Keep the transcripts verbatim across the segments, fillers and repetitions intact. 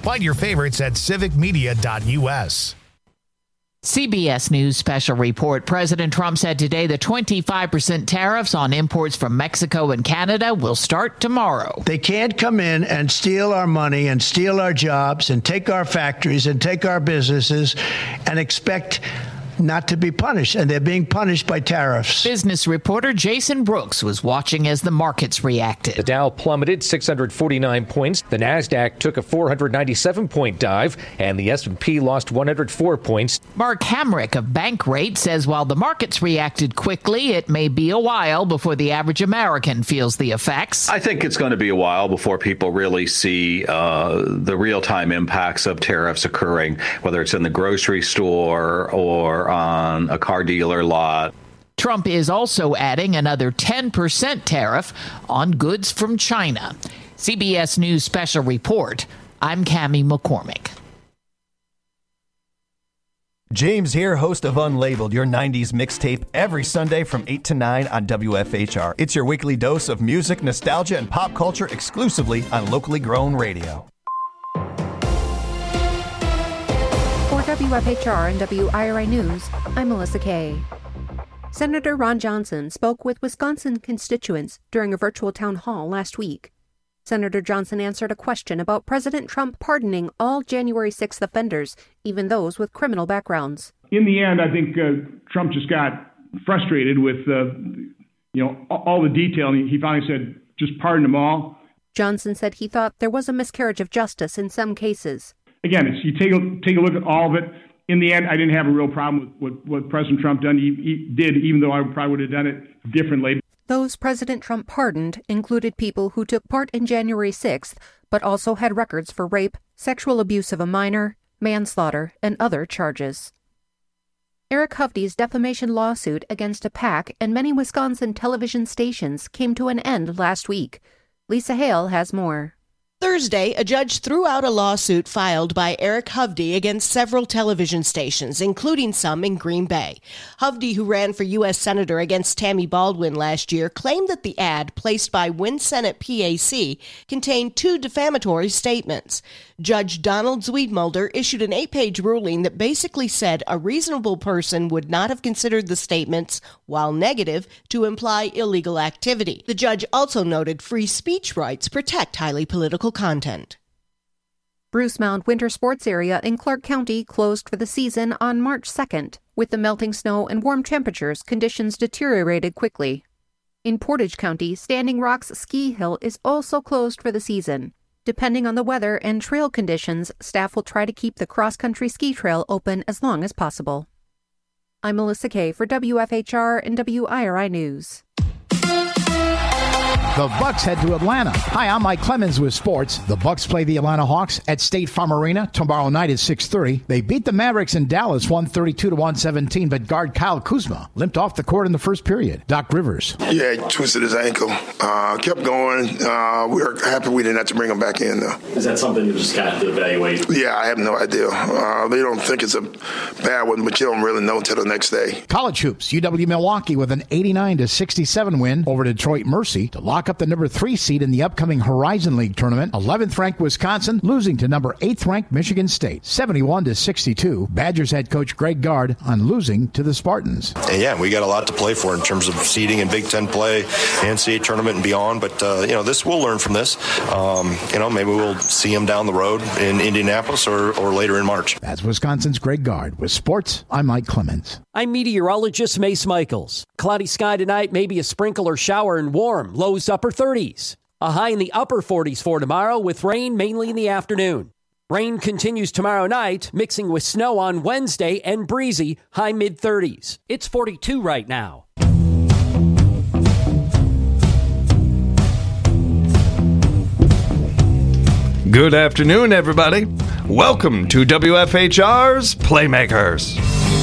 Find your favorites at civic media dot u s. C B S News special report. President Trump said today the twenty-five percent tariffs on imports from Mexico and Canada will start tomorrow. They can't come in and steal our money and steal our jobs and take our factories and take our businesses and expect not to be punished, and they're being punished by tariffs. Business reporter Jason Brooks was watching as the markets reacted. The Dow plummeted six hundred forty-nine points, the Nasdaq took a four hundred ninety-seven point dive, and the S and P lost one hundred four points. Mark Hamrick of Bankrate says while the markets reacted quickly, it may be a while before the average American feels the effects. I think it's going to be a while before people really see uh, the real-time impacts of tariffs occurring, whether it's in the grocery store or on a car dealer lot. Trump is also adding another ten percent tariff on goods from China. C B S News special report. I'm Cammie McCormick. James here, host of Unlabeled, your nineties mixtape, every Sunday from eight to nine on W F H R. It's your weekly dose of music, nostalgia, and pop culture exclusively on locally grown radio. For W F H R and W I R I News, I'm Melissa Kay. Senator Ron Johnson spoke with Wisconsin constituents during a virtual town hall last week. Senator Johnson answered a question about President Trump pardoning all January sixth offenders, even those with criminal backgrounds. In the end, I think uh, Trump just got frustrated with uh, you know, all the detail, and he finally said, just pardon them all. Johnson said he thought there was a miscarriage of justice in some cases. Again, it's, you take a, take a look at all of it. In the end, I didn't have a real problem with what, what President Trump done. He, he did, even though I probably would have done it differently. Those President Trump pardoned included people who took part in January sixth, but also had records for rape, sexual abuse of a minor, manslaughter, and other charges. Eric Hovde's defamation lawsuit against a PAC and many Wisconsin television stations came to an end last week. Lisa Hale has more. Thursday, a judge threw out a lawsuit filed by Eric Hovde against several television stations, including some in Green Bay. Hovde, who ran for U S Senator against Tammy Baldwin last year, claimed that the ad placed by Win Senate P A C contained two defamatory statements. Judge Donald Zwiedmulder issued an eight-page ruling that basically said a reasonable person would not have considered the statements, while negative, to imply illegal activity. The judge also noted free speech rights protect highly political content. Bruce Mound Winter Sports Area in Clark County closed for the season on March second. With the melting snow and warm temperatures, conditions deteriorated quickly. In Portage County, Standing Rock's ski hill is also closed for the season. Depending on the weather and trail conditions, staff will try to keep the cross-country ski trail open as long as possible. I'm Melissa Kay for W F H R and W I R I News. The Bucks head to Atlanta. Hi, I'm Mike Clemens with sports. The Bucks play the Atlanta Hawks at State Farm Arena tomorrow night at six thirty. They beat the Mavericks in Dallas one thirty-two to one seventeen, but guard Kyle Kuzma limped off the court in the first period. Doc Rivers. Yeah, he twisted his ankle. Uh, kept going. Uh, we were happy we didn't have to bring him back in, though. Is that something you just got to evaluate? Yeah, I have no idea. Uh, they don't think it's a bad one, but you don't really know until the next day. College hoops. U W Milwaukee with an eighty-nine to sixty-seven win over Detroit Mercy to lock up the number three seed in the upcoming Horizon League tournament. eleventh ranked Wisconsin losing to number eighth ranked Michigan State, seventy-one to sixty-two. Badgers head coach Greg Gard on losing to the Spartans. And yeah, we got a lot to play for in terms of seeding in Big Ten play, N C double A tournament and beyond. But uh, you know, this we'll learn from this. Um, you know, maybe we'll see them down the road in Indianapolis or, or later in March. That's Wisconsin's Greg Gard. With sports, I'm Mike Clemens. I'm meteorologist Mace Michaels. Cloudy sky tonight, maybe a sprinkle or shower and warm. Lows upper thirties. A high in the upper forties for tomorrow with rain mainly in the afternoon. Rain continues tomorrow night, mixing with snow on Wednesday and breezy, high mid thirties. It's forty-two right now. Good afternoon, everybody. Welcome to W F H R's Playmakers.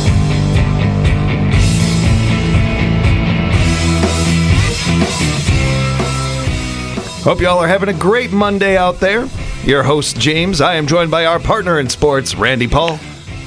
Hope y'all are having a great Monday out there. Your host, James. I am joined by our partner in sports, Randy Paul.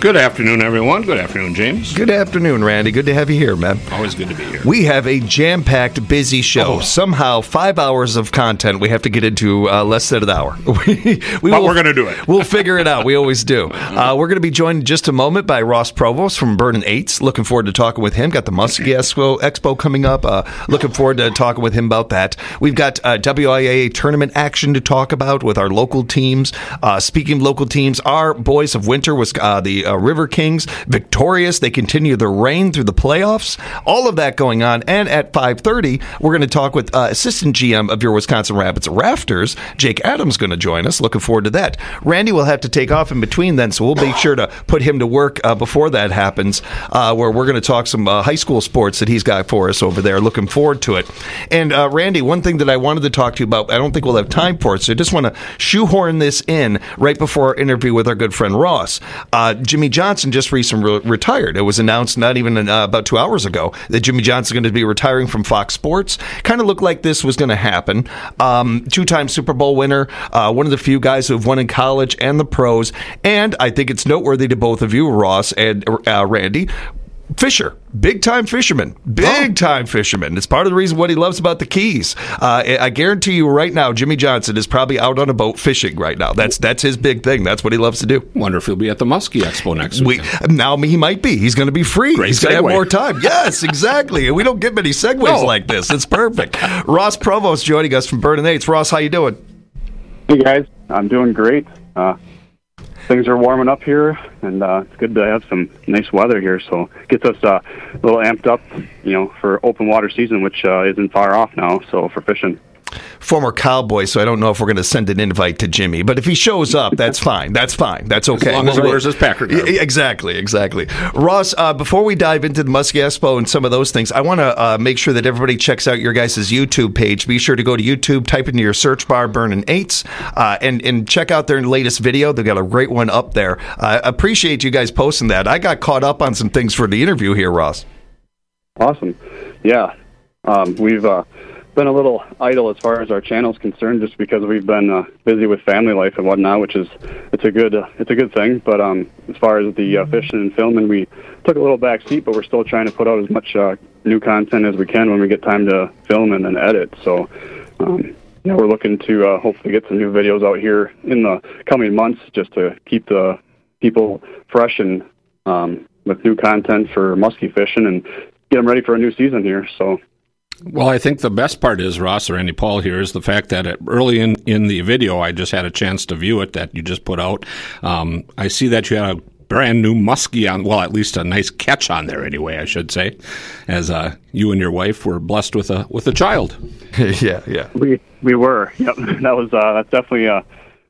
Good afternoon, everyone. Good afternoon, James. Good afternoon, Randy. Good to have you here, man. Always good to be here. We have a jam-packed, busy show. Oh. Somehow, five hours of content we have to get into uh, less than an hour. we, we but will, we're going to do it. We'll figure it out. We always do. Uh, we're going to be joined in just a moment by Ross Provost from Burning Eights. Looking forward to talking with him. Got the Muskie Expo, Expo coming up. Uh, looking forward to talking with him about that. We've got uh, W I A A tournament action to talk about with our local teams. Uh, speaking of local teams, our boys of winter was uh, the uh, River Kings. Victorious. They continue their reign through the playoffs. All of that going on. And at five thirty, we're going to talk with uh, Assistant G M of your Wisconsin Rapids Rafters. Jake Adams going to join us. Looking forward to that. Randy will have to take off in between then, so we'll make sure to put him to work uh, before that happens, uh, where we're going to talk some uh, high school sports that he's got for us over there. Looking forward to it. And uh, Randy, one thing that I wanted to talk to you about, I don't think we'll have time for it, so I just want to shoehorn this in right before our interview with our good friend Ross. Uh, Jimmy Johnson just recently Re- retired. It was announced not even uh, about two hours ago that Jimmy Johnson is going to be retiring from Fox Sports. Kind of looked like this was going to happen. Um, two-time Super Bowl winner, uh, one of the few guys who have won in college and the pros, and I think it's noteworthy to both of you, Ross and uh, Randy, Fisher, big-time fisherman, big-time oh. fisherman. It's part of the reason what he loves about the Keys. Uh, I guarantee you right now, Jimmy Johnson is probably out on a boat fishing right now. That's that's his big thing. That's what he loves to do. Wonder if he'll be at the Muskie Expo next week. We, now he might be. He's going to be free. Great He's going to have more time. Yes, exactly. We don't get many segues no. like this. It's perfect. Ross Provost joining us from Burning Eights. Ross, how you doing? Hey, guys. I'm doing great. Uh, Things are warming up here, and uh, it's good to have some nice weather here. So it gets us uh, a little amped up, you know, for open water season, which uh, isn't far off now. So for fishing. Former Cowboy, so I don't know if we're going to send an invite to Jimmy. But if he shows up, that's fine. That's fine. That's okay. As long as he wears his Packer garb. Exactly, exactly. Ross, uh, before we dive into the Muskie Expo and some of those things, I want to uh, make sure that everybody checks out your guys' YouTube page. Be sure to go to YouTube, type into your search bar Burning Eights, uh, and, and check out their latest video. They've got a great one up there. I uh, appreciate you guys posting that. I got caught up on some things for the interview here, Ross. Awesome. Yeah. Um, we've... Uh, been a little idle as far as our channel's concerned, just because we've been uh, busy with family life and whatnot, which is it's a good uh, it's a good thing. But um, as far as the uh, fishing and filming, we took a little back seat, but we're still trying to put out as much uh, new content as we can when we get time to film and then edit. So um, yeah, we're looking to uh, hopefully get some new videos out here in the coming months, just to keep the people fresh and um, with new content for muskie fishing and get them ready for a new season here. So. Well, I think the best part is, Ross, or Randy Paul here, is the fact that it, early in, in the video, I just had a chance to view it that you just put out. Um, I see that you had a brand new muskie on, well, at least a nice catch on there anyway, I should say, as uh, you and your wife were blessed with a with a child. yeah, yeah. We we were. Yep. That was uh, that's definitely a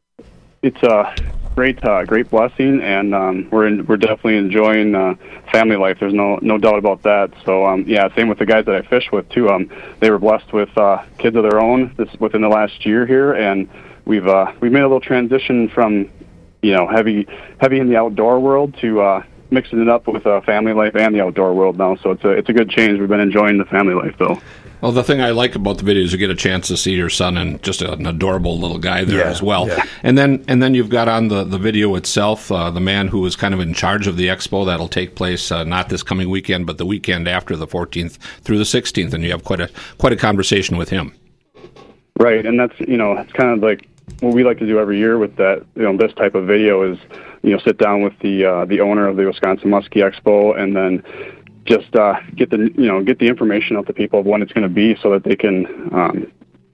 it's a great uh, great blessing, and um, we're in, we're definitely enjoying uh, family life. There's no no doubt about that. So um, yeah, same with the guys that I fish with too. Um, they were blessed with uh, kids of their own this within the last year here, and we've uh, we've made a little transition from you know heavy heavy in the outdoor world to uh, mixing it up with uh, family life and the outdoor world now. So it's a it's a good change. We've been enjoying the family life though. Well, the thing I like about the video is you get a chance to see your son and just an adorable little guy there yeah, as well. Yeah. And then and then you've got on the, the video itself uh, the man who is kind of in charge of the expo that'll take place uh, not this coming weekend, but the weekend after, the fourteenth through the sixteenth, and you have quite a quite a conversation with him. Right, and that's you know it's kind of like what we like to do every year with that you know this type of video is you know sit down with the uh, the owner of the Wisconsin Muskie Expo and then. Just uh, get the you know get the information out to people of when it's going to be, so that they can um,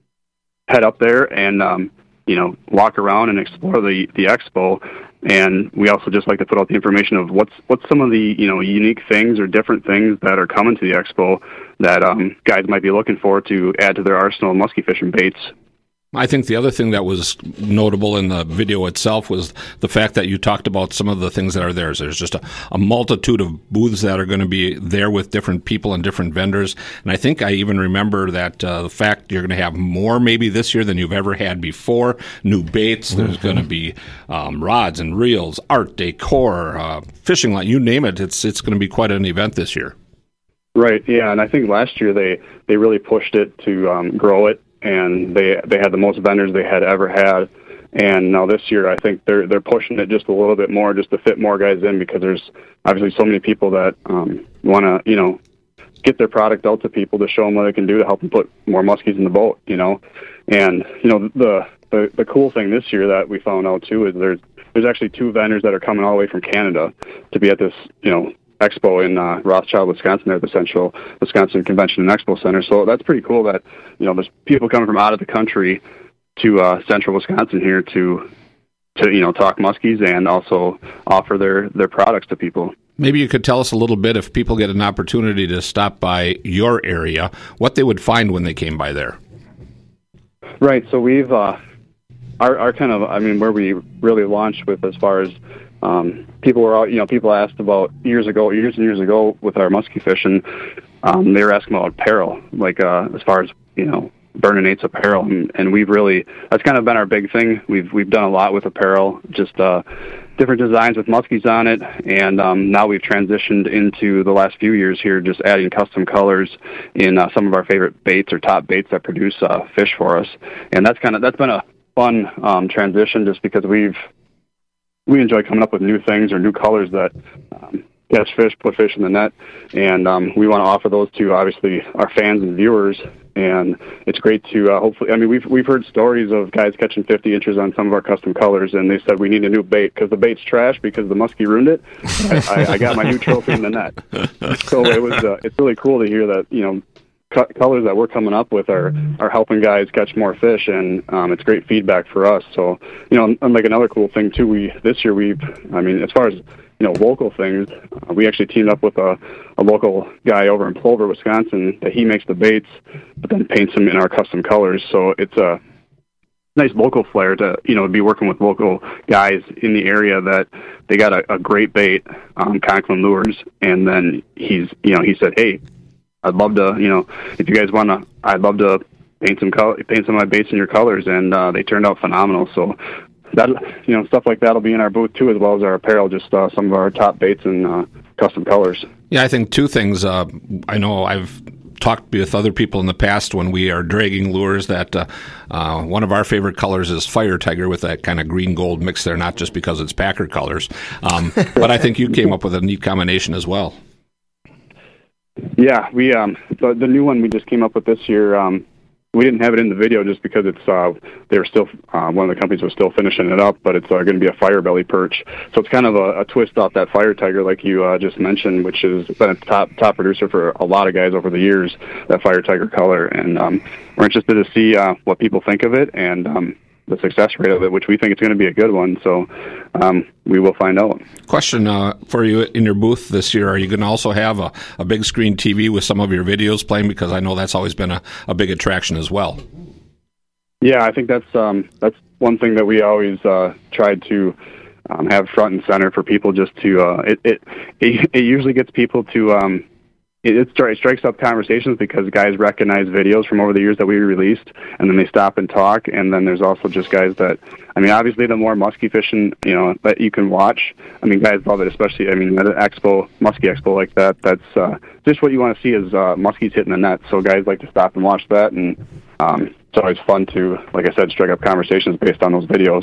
head up there and um, you know walk around and explore the, the expo. And we also just like to put out the information of what's what's some of the you know unique things or different things that are coming to the expo that um, guys might be looking for to add to their arsenal of muskie fishing baits. I think the other thing that was notable in the video itself was the fact that you talked about some of the things that are there. There's just a, a multitude of booths that are going to be there with different people and different vendors. And I think I even remember that uh, the fact you're going to have more maybe this year than you've ever had before. New baits. There's mm-hmm. going to be um, rods and reels, art decor, uh, fishing line, you name it. It's it's going to be quite an event this year. Right, yeah. And I think last year they, they really pushed it to um, grow it. And they they had the most vendors they had ever had, And now this year, I think they're they're pushing it just a little bit more, just to fit more guys in, because there's obviously so many people that um, want to, you know, get their product out to people to show them what they can do to help them put more muskies in the boat, you know. And you know, the the, the cool thing this year that we found out too is there's there's actually two vendors that are coming all the way from Canada to be at this, you know, expo in uh, Rothschild, Wisconsin, there at the Central Wisconsin Convention and Expo Center. So that's pretty cool that, you know, there's people coming from out of the country to uh, Central Wisconsin here to, to you know, talk muskies and also offer their, their products to people. Maybe you could tell us a little bit, if people get an opportunity to stop by your area, what they would find when they came by there. Right. So we've, uh, our, our kind of, I mean, where we really launched with as far as um, people were out, you know, people asked about years ago, years and years ago with our muskie fishing, um, they were asking about apparel, like uh, as far as, you know, Burning Eight's apparel, and, and we've really, that's kind of been our big thing. We've we've done a lot with apparel, just uh, different designs with muskies on it, and um, now we've transitioned into the last few years here, just adding custom colors in uh, some of our favorite baits or top baits that produce uh, fish for us, and that's kind of that's been a fun um, transition, just because we've we enjoy coming up with new things or new colors that um, catch fish, put fish in the net, and um, we want to offer those to obviously our fans and viewers. And it's great to uh, hopefully. I mean, we've we've heard stories of guys catching fifty inches on some of our custom colors, and they said we need a new bait because the bait's trash because the muskie ruined it. I, I, I got my new trophy in the net, so it was. Uh, it's really cool to hear that, you know, co- colors that we're coming up with are are helping guys catch more fish, and um, it's great feedback for us. So, you know, and like another cool thing too, we this year we've. I mean, as far as you know, local things, uh, we actually teamed up with a, a local guy over in Plover, Wisconsin, that he makes the baits, but then paints them in our custom colors. So it's a nice local flair to, you know, be working with local guys in the area that they got a, a great bait, um, Conklin Lures, and then he's, you know, he said, hey, I'd love to, you know, if you guys want to, I'd love to paint some color, paint some of my baits in your colors, and uh, they turned out phenomenal. So that, you know, stuff like that will be in our booth too, as well as our apparel, just uh, some of our top baits and uh, custom colors. Yeah, I think two things. Uh, I know I've talked with other people in the past when we are dragging lures that uh, uh, one of our favorite colors is Fire Tiger with that kind of green gold mix there, not just because it's Packer colors, um, but I think you came up with a neat combination as well. Yeah, we um, the, the new one we just came up with this year. Um, We didn't have it in the video just because it's uh, they were still uh, one of the companies was still finishing it up, but it's uh, going to be a fire belly perch. So it's kind of a, a twist off that Fire Tiger, like you uh, just mentioned, which has been a top top producer for a lot of guys over the years. That Fire Tiger color, and um, we're interested to see uh, what people think of it and um, the success rate of it, which we think it's going to be a good one. So um, we will find out. Question uh, for you in your booth this year: are you going to also have a, a big screen T V with some of your videos playing? Because I know that's always been a, a big attraction as well. Yeah, I think that's um, that's one thing that we always uh, tried to um, have front and center for people. Just to uh, it, it it it usually gets people to. Um, It, it strikes up conversations because guys recognize videos from over the years that we released, and then they stop and talk. And then there's also just guys that, I mean, obviously the more muskie fishing, you know, that you can watch. I mean, guys love it, especially, I mean, at an expo, muskie expo like that, that's uh, just what you want to see is uh, muskies hitting the net. So guys like to stop and watch that, and um, it's always fun to, like I said, strike up conversations based on those videos.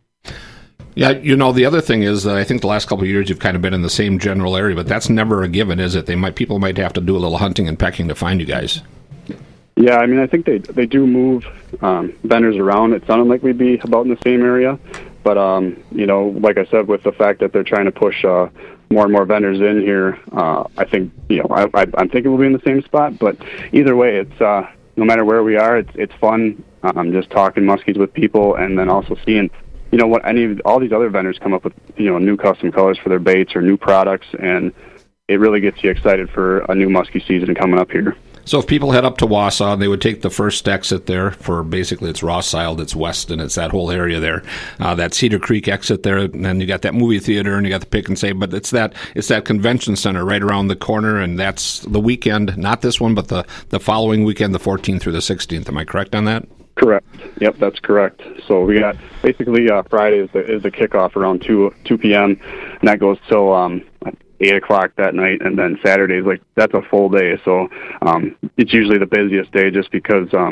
Yeah, you know, the other thing is that I think the last couple of years you've kind of been in the same general area, but that's never a given, is it? They might people might have to do a little hunting and pecking to find you guys. Yeah, I mean, I think they they do move um, vendors around. It sounded like we'd be about in the same area, but um, you know, like I said, with the fact that they're trying to push uh, more and more vendors in here, uh, I think you know, I, I, I'm thinking we'll be in the same spot. But either way, it's uh, no matter where we are, it's it's fun. Um, just talking muskies with people, and then also seeing. You know what? Any all these other vendors come up with, you know, new custom colors for their baits or new products, and it really gets you excited for a new muskie season coming up here. So if people head up to Wausau, they would take the first exit there for basically it's Rothschild, it's Weston, it's that whole area there. Uh, that Cedar Creek exit there, and then you got that movie theater, and you got the Pick and Save. But it's that it's that convention center right around the corner, and that's the weekend. Not this one, but the the following weekend, the fourteenth through the sixteenth. Am I correct on that? Correct. Yep, that's correct. So we got basically uh, Friday is the, is the kickoff around two two p.m. and that goes till um, eight o'clock that night, and then Saturday's like that's a full day. So um, it's usually the busiest day just because um,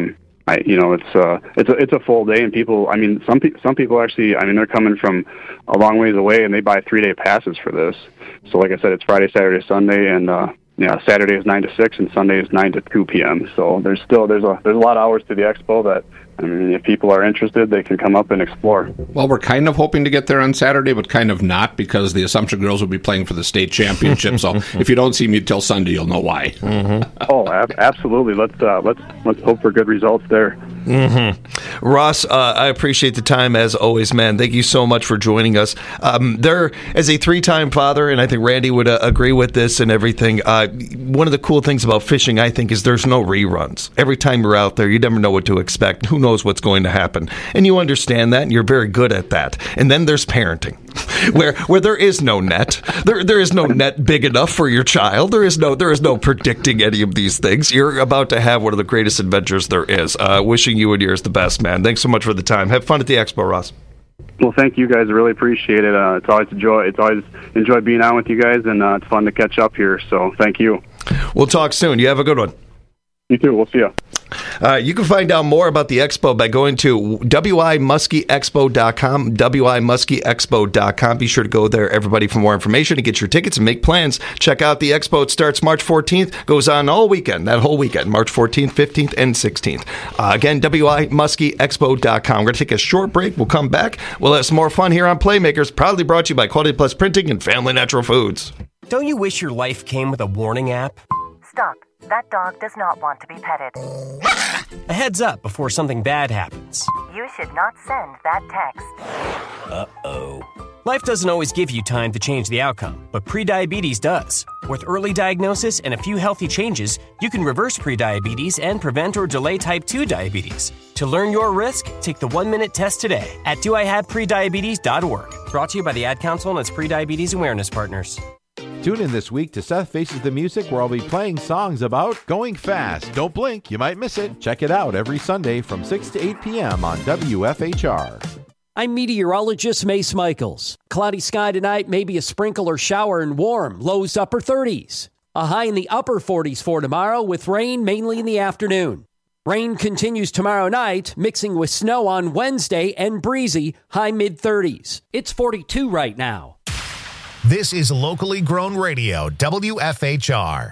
I, you know, it's uh, it's a it's a full day, and people. I mean, some pe- some people actually. I mean, they're coming from a long ways away, and they buy three day passes for this. So, like I said, it's Friday, Saturday, Sunday, and uh, yeah, Saturday is nine to six, and Sunday is nine to two p.m. So there's still there's a there's a lot of hours to the expo that. I mean, if people are interested, they can come up and explore. Well, we're kind of hoping to get there on Saturday, but kind of not, because the Assumption girls will be playing for the state championship. So if you don't see me till Sunday, you'll know why. Mm-hmm. oh, ab- absolutely. Let's uh, let's let's hope for good results there. Mm-hmm. Ross, uh, I appreciate the time as always, man. Thank you so much for joining us. Um, there, as a three-time father, and I think Randy would uh, agree with this and everything, uh, one of the cool things about fishing, I think, is there's no reruns. Every time you're out there, you never know what to expect. Who knows what's going to happen? And you understand that, and you're very good at that. And then there's parenting, where where there is no net. There there is no net big enough for your child. There is no there is no predicting any of these things. You're about to have one of the greatest adventures there is. Uh, wishing you and yours the best, man. Thanks so much for the time. Have fun at the expo, Ross. Well, thank you guys. I really appreciate it. Uh, it's always a joy. It's always enjoy being on with you guys, and uh, it's fun to catch up here. So thank you. We'll talk soon. You have a good one. You too. We'll see you. Uh, you can find out more about the expo by going to W I Muskie Expo dot com, W I Muskie Expo dot com. Be sure to go there, everybody, for more information and get your tickets and make plans. Check out the expo. It starts March fourteenth, goes on all weekend, that whole weekend, March fourteenth, fifteenth, and sixteenth. Uh, again, W I Muskie Expo dot com. We're going to take a short break. We'll come back. We'll have some more fun here on Playmakers, proudly brought to you by Quality Plus Printing and Family Natural Foods. Don't you wish your life came with a warning app? Stop. That dog does not want to be petted. A heads up before something bad happens. You should not send that text. Uh-oh. Life doesn't always give you time to change the outcome, but prediabetes does. With early diagnosis and a few healthy changes, you can reverse prediabetes and prevent or delay type two diabetes. To learn your risk, take the one-minute test today at do I have prediabetes dot org. Brought to you by the Ad Council and its Prediabetes Awareness Partners. Tune in this week to Seth Faces the Music, where I'll be playing songs about going fast. Don't blink, you might miss it. Check it out every Sunday from six to eight p.m. on W F H R. I'm meteorologist Mace Michaels. Cloudy sky tonight, maybe a sprinkle or shower and warm, lows upper thirties. A high in the upper forties for tomorrow with rain mainly in the afternoon. Rain continues tomorrow night, mixing with snow on Wednesday and breezy, high mid thirties. It's forty-two right now. This is locally grown radio, W F H R.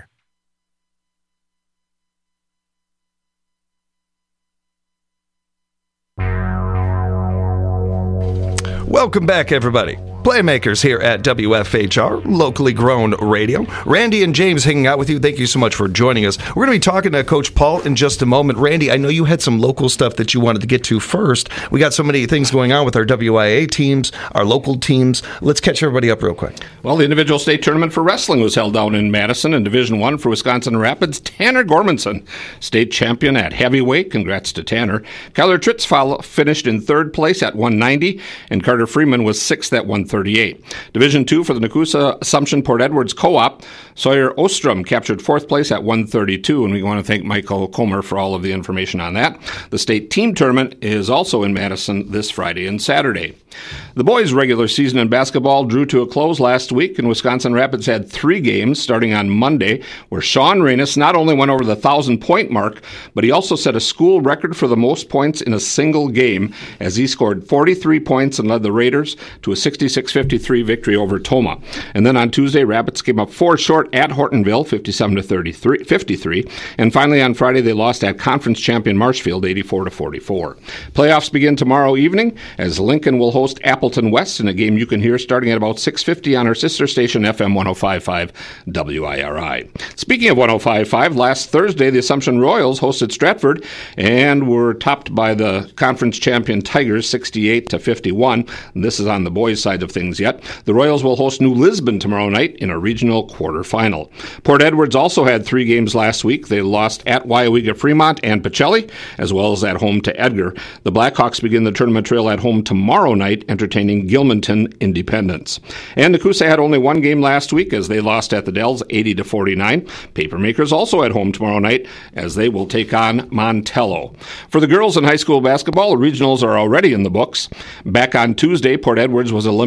Welcome back, everybody. Playmakers here at W F H R, locally grown radio. Randy and James hanging out with you. Thank you so much for joining us. We're going to be talking to Coach Paul in just a moment. Randy, I know you had some local stuff that you wanted to get to first. We got so many things going on with our W I A teams, our local teams. Let's catch everybody up real quick. Well, the individual state tournament for wrestling was held down in Madison, in Division One for Wisconsin Rapids. Tanner Gormanson, state champion at heavyweight. Congrats to Tanner. Kyler Tritz finished in third place at one ninety, and Carter Freeman was sixth at one thirty-eight. Division two for the Nakusa Assumption Port Edwards Co-op. Sawyer Ostrom captured fourth place at one thirty-two, and we want to thank Michael Comer for all of the information on that. The state team tournament is also in Madison this Friday and Saturday. The boys' regular season in basketball drew to a close last week, and Wisconsin Rapids had three games starting on Monday, where Sean Reynes not only went over the one thousand-point mark, but he also set a school record for the most points in a single game, as he scored forty-three points and led the Raiders to a sixty-six fifty-three victory over Toma. And then on Tuesday, Rapids came up four short at Hortonville, fifty-seven to fifty-three, and finally on Friday they lost at conference champion Marshfield, eighty-four to forty-four. Playoffs begin tomorrow evening, as Lincoln will host Appleton West in a game you can hear starting at about six fifty on our sister station F M one oh five point five W I R I. Speaking of one oh five point five, last Thursday the Assumption Royals hosted Stratford and were topped by the conference champion Tigers sixty-eight to fifty-one. This is on the boys' side of things yet. The Royals will host New Lisbon tomorrow night in a regional quarterfinal. Port Edwards also had three games last week. They lost at Wyawega Fremont and Pacelli, as well as at home to Edgar. The Blackhawks begin the tournament trail at home tomorrow night, entertaining Gilmanton Independence. And Nakusa had only one game last week, as they lost at the Dells eighty to forty-nine. Papermakers also at home tomorrow night, as they will take on Montello. For the girls in high school basketball, regionals are already in the books. Back on Tuesday, Port Edwards was eliminated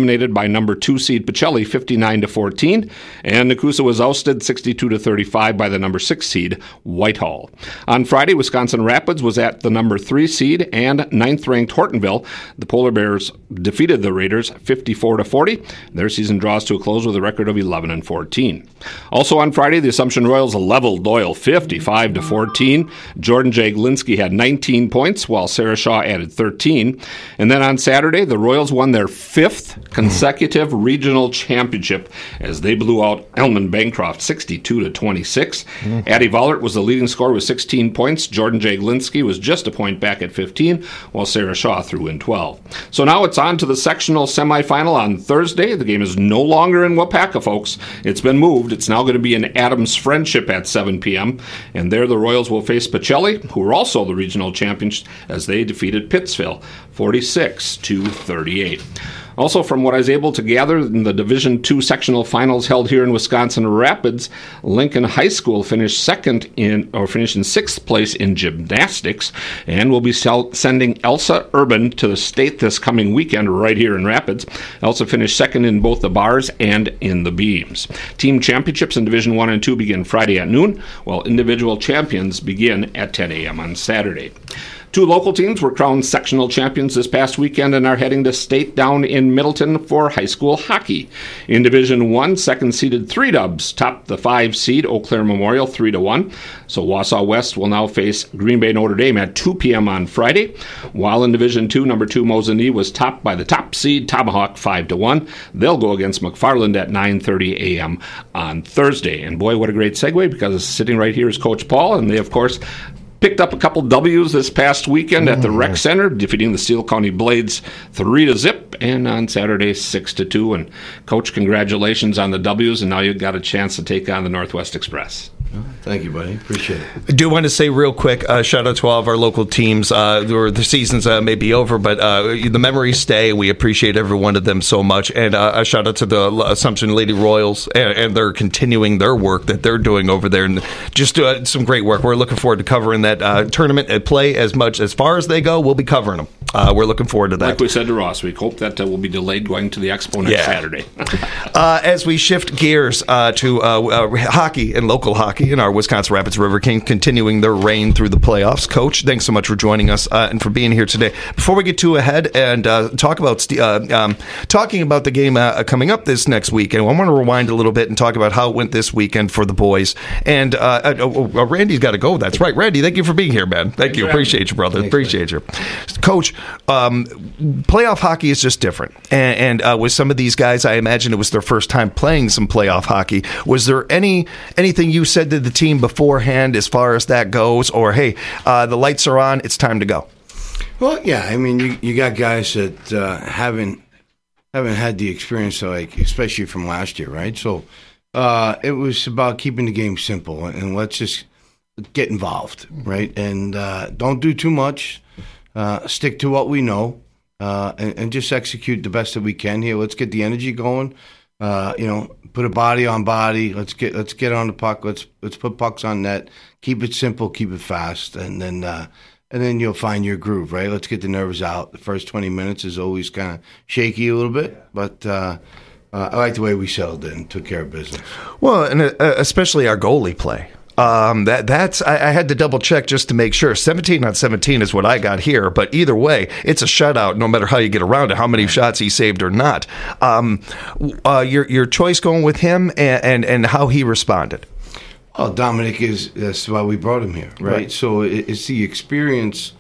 dominated by number two seed Pacelli, fifty-nine to fourteen, and Nakusa was ousted sixty-two to thirty-five by the number six seed Whitehall. On Friday, Wisconsin Rapids was at the number three seed and ninth-ranked Hortonville. The Polar Bears defeated the Raiders fifty-four to forty. Their season draws to a close with a record of eleven and fourteen. Also on Friday, the Assumption Royals leveled Doyle fifty-five to fourteen. Jordan J. Glinsky had nineteen points, while Sarah Shaw added thirteen. And then on Saturday, the Royals won their fifth consecutive regional championship as they blew out Elman Bancroft sixty-two to twenty-six. Mm. Addie Vollert was the leading scorer with sixteen points. Jordan J. Glinsky was just a point back at fifteen, while Sarah Shaw threw in twelve. So now it's on to the sectional semifinal on Thursday. The game is no longer in Wapaka, folks. It's been moved. It's now going to be in Adams Friendship at seven p.m. And there the Royals will face Pacelli, who are also the regional champions, as they defeated Pittsville forty-six to thirty-eight. Also, from what I was able to gather in the Division two sectional finals held here in Wisconsin Rapids, Lincoln High School finished second in, or finished in sixth place in gymnastics, and will be sell, sending Elsa Urban to the state this coming weekend right here in Rapids. Elsa finished second in both the bars and in the beams. Team championships in Division one and two begin Friday at noon, while individual champions begin at ten a.m. on Saturday. Two local teams were crowned sectional champions this past weekend and are heading to state down in Middleton for high school hockey. In Division one, second-seeded Three Dubs topped the five-seed Eau Claire Memorial three to one. So Wausau West will now face Green Bay Notre Dame at two p.m. on Friday, while in Division two, number two Mosinee was topped by the top seed Tomahawk five to one. They'll go against McFarland at nine thirty a.m. on Thursday. And boy, what a great segue, because sitting right here is Coach Paul, and they, of course, picked up a couple W's this past weekend at the Rec Center, defeating the Steele County Blades three to zip, and on Saturday six to two. And Coach, congratulations on the W's, and now you've got a chance to take on the Northwest Express. Thank you, buddy. Appreciate it. I do want to say real quick, uh, shout out to all of our local teams. Uh, the seasons uh, may be over, but uh, the memories stay. We appreciate every one of them so much. And uh, a shout out to the Assumption Lady Royals, and, and they're continuing their work that they're doing over there. And just uh, some great work. We're looking forward to covering that uh, tournament and play as much as far as they go. We'll be covering them. Uh, we're looking forward to that. Like we said to Ross, we hope that uh, will be delayed going to the Expo next yeah. Saturday. uh, as we shift gears uh, to uh, uh, hockey and local hockey in our Wisconsin Rapids River King continuing their reign through the playoffs. Coach, thanks so much for joining us uh, and for being here today. Before we get too ahead and uh, talk about uh, um, talking about the game uh, coming up this next weekend, I want to rewind a little bit and talk about how it went this weekend for the boys. And uh, uh, uh, Randy's got to go. That's right, Randy. Thank you for being here, man. Thank you. Appreciate you, brother. Thanks, Appreciate man. you, Coach. Um, playoff hockey is just different, and, and uh, with some of these guys, I imagine it was their first time playing some playoff hockey. Was there any anything you said to the team beforehand as far as that goes, or hey, uh, the lights are on, it's time to go? Well, yeah, I mean, you you got guys that uh, haven't haven't had the experience, like especially from last year, right? So uh, it was about keeping the game simple and let's just get involved, right? And uh, don't do too much. Uh, stick to what we know uh, and, and just execute the best that we can here. Let's get the energy going. Uh, you know, put a body on body. Let's get let's get on the puck. Let's let's put pucks on net. Keep it simple. Keep it fast, and then uh, and then you'll find your groove. Right. Let's get the nerves out. The first twenty minutes is always kind of shaky a little bit, but uh, uh, I like the way we settled in, took care of business. Well, and uh, especially our goalie play. Um, that that's I, I had to double check just to make sure. seventeen on seventeen is what I got here, but either way, it's a shutout. No matter how you get around it, how many shots he saved or not. Um, uh, your your choice going with him and, and, and how he responded. Oh, Dominic is that's why we brought him here, right? right. So it, it's the experience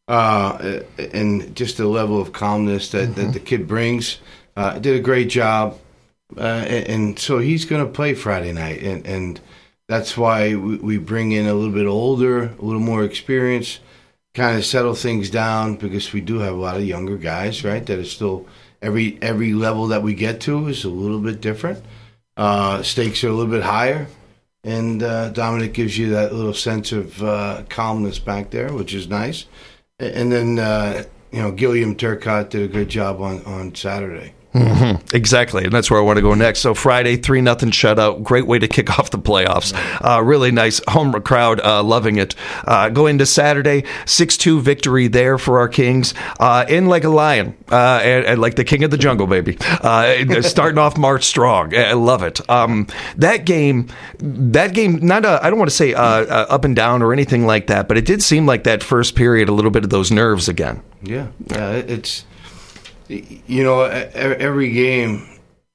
uh, and just the level of calmness that, mm-hmm. that the kid brings. Uh, did a great job, uh, and, and so he's going to play Friday night, and and. That's why we bring in a little bit older, a little more experience, kind of settle things down, because we do have a lot of younger guys, right, that are still every every level that we get to is a little bit different. Uh, stakes are a little bit higher, and uh, Dominic gives you that little sense of uh, calmness back there, which is nice. And then, uh, you know, Gilliam Turcotte did a good job on, on Saturday. Mm-hmm. Exactly, and that's where I want to go next. So Friday, three nothing shutout. Great way to kick off the playoffs. Uh, really nice home crowd, uh, loving it. Uh, going to Saturday, six two victory there for our Kings. Uh, in like a lion, uh, and, and like the king of the jungle, baby. Uh, starting off March strong. I love it. Um, that game, that game, not a, I don't want to say uh, uh, up and down or anything like that, but it did seem like that first period, a little bit of those nerves again. Yeah, yeah, it's... You know, every game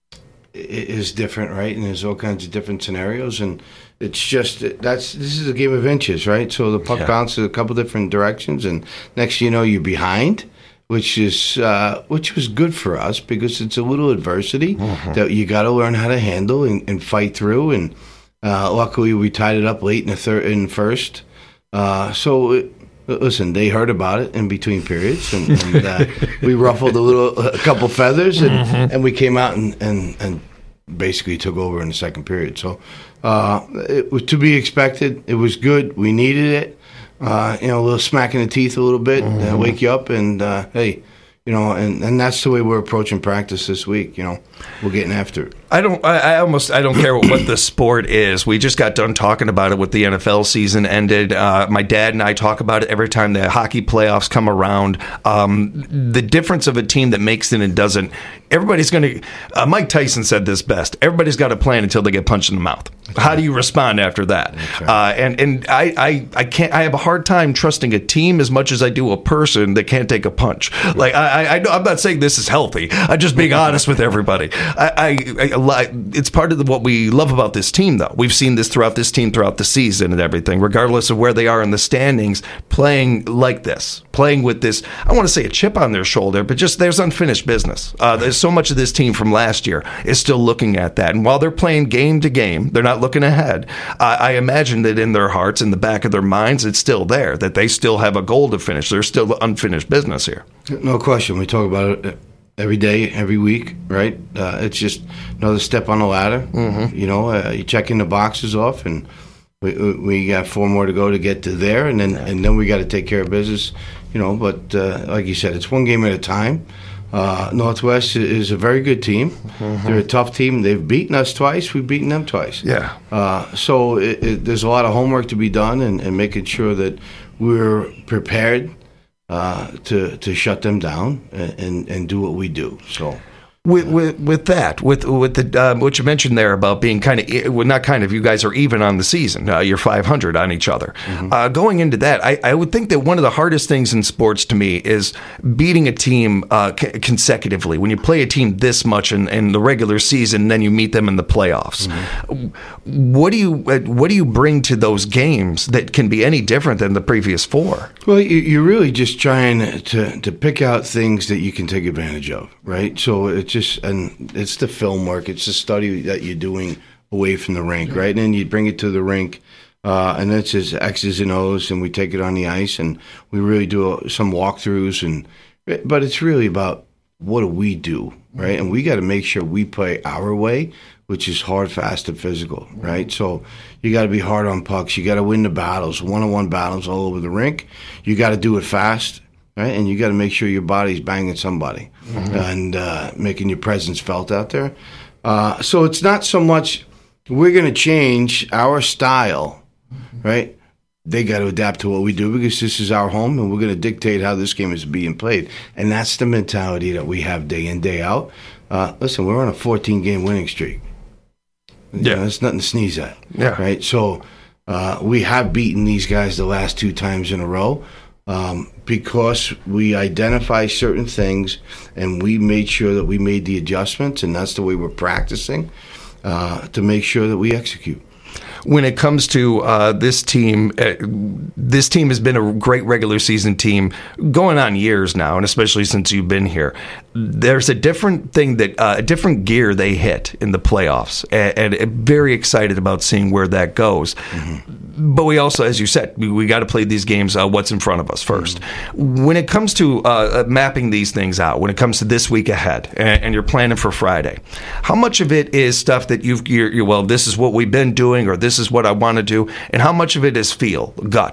is different, right? And there's all kinds of different scenarios, and it's just that's this is a game of inches, right? So the puck yeah. bounces a couple different directions, and next you know you're behind, which is uh, which was good for us because it's a little adversity mm-hmm. that you got to learn how to handle and, and fight through. And uh, luckily, we tied it up late in the third, in first. Uh, so. It, Listen, they heard about it in between periods, and, and uh, we ruffled a little, a couple feathers, and, mm-hmm. and we came out and, and, and basically took over in the second period. So uh, it was to be expected. It was good. We needed it. Uh, you know, a little smack in the teeth, a little bit, mm-hmm. uh, wake you up, and uh, hey, you know, and, and that's the way we're approaching practice this week. You know, we're getting after it. I don't. I, I almost. I don't care what, what the sport is. We just got done talking about it with the N F L season ended. Uh, my dad and I talk about it every time the hockey playoffs come around. Um, the difference of a team that makes it and doesn't. Everybody's going to. Uh, Mike Tyson said this best. Everybody's got a plan until they get punched in the mouth. That's How right. do you respond after that? Right. Uh, and and I, I I can't. I have a hard time trusting a team as much as I do a person that can't take a punch. Like I, I, I know I'm not saying this is healthy. I'm just being honest with everybody. I, I, I it's part of the, what we love about this team, though. We've seen this throughout this team throughout the season and everything, regardless of where they are in the standings, playing like this, playing with this. I want to say a chip on their shoulder, but just there's unfinished business. Uh, there's so much of this team from last year is still looking at that, and while they're playing game to game, they're not looking ahead. Uh, I imagine that in their hearts, in the back of their minds, it's still there that they still have a goal to finish. There's still unfinished business here. No question. We talk about it every day, every week, right? Uh, it's just another step on the ladder. Mm-hmm. You know, uh, you're checking the boxes off, and we we got four more to go to get to there, and then yeah. and then we got to take care of business. You know, but uh, like you said, it's one game at a time. Uh, Northwest is a very good team. Mm-hmm. They're a tough team. They've beaten us twice. We've beaten them twice. Yeah. Uh, so it, it, there's a lot of homework to be done, and, and making sure that we're prepared Uh, to to shut them down and, and do what we do. So with with, with that, with with the um, what you mentioned there about being kind of well, not kind of you guys are even on the season. Uh, you're five hundred on each other. Mm-hmm. Uh, going into that, I, I would think that one of the hardest things in sports to me is beating a team uh, c- consecutively. When you play a team this much in, in the regular season, then you meet them in the playoffs. Mm-hmm. What do you what do you bring to those games that can be any different than the previous four? Well, you're really just trying to to pick out things that you can take advantage of, right? So it's just and it's the film work, it's the study that you're doing away from the rink, right? And then you bring it to the rink, uh, and it's just X's and O's, and we take it on the ice, and we really do some walkthroughs, and but it's really about what do we do, right? And we got to make sure we play our way, which is hard, fast, and physical, right? So you got to be hard on pucks. You got to win the battles, one-on-one battles all over the rink. You got to do it fast, right? And you got to make sure your body's banging somebody mm-hmm. and uh, making your presence felt out there. Uh, so it's not so much we're going to change our style, right? They got to adapt to what we do because this is our home, and we're going to dictate how this game is being played. And that's the mentality that we have day in, day out. Uh, listen, we're on a fourteen-game winning streak. Yeah, you know, it's nothing to sneeze at. Yeah, right. So uh, we have beaten these guys the last two times in a row um, because we identify certain things and we made sure that we made the adjustments, and that's the way we're practicing uh, to make sure that we execute. When it comes to uh, this team, uh, this team has been a great regular season team going on years now, and especially since you've been here. There's a different thing that uh, a different gear they hit in the playoffs, and, and very excited about seeing where that goes. Mm-hmm. But we also, as you said, we, we got to play these games. Uh, what's in front of us first. Mm-hmm. When it comes to uh, mapping these things out, when it comes to this week ahead, and, and you're planning for Friday, how much of it is stuff that you've you're, you're well, this is what we've been doing, or this is what I want to do, and how much of it is feel, gut?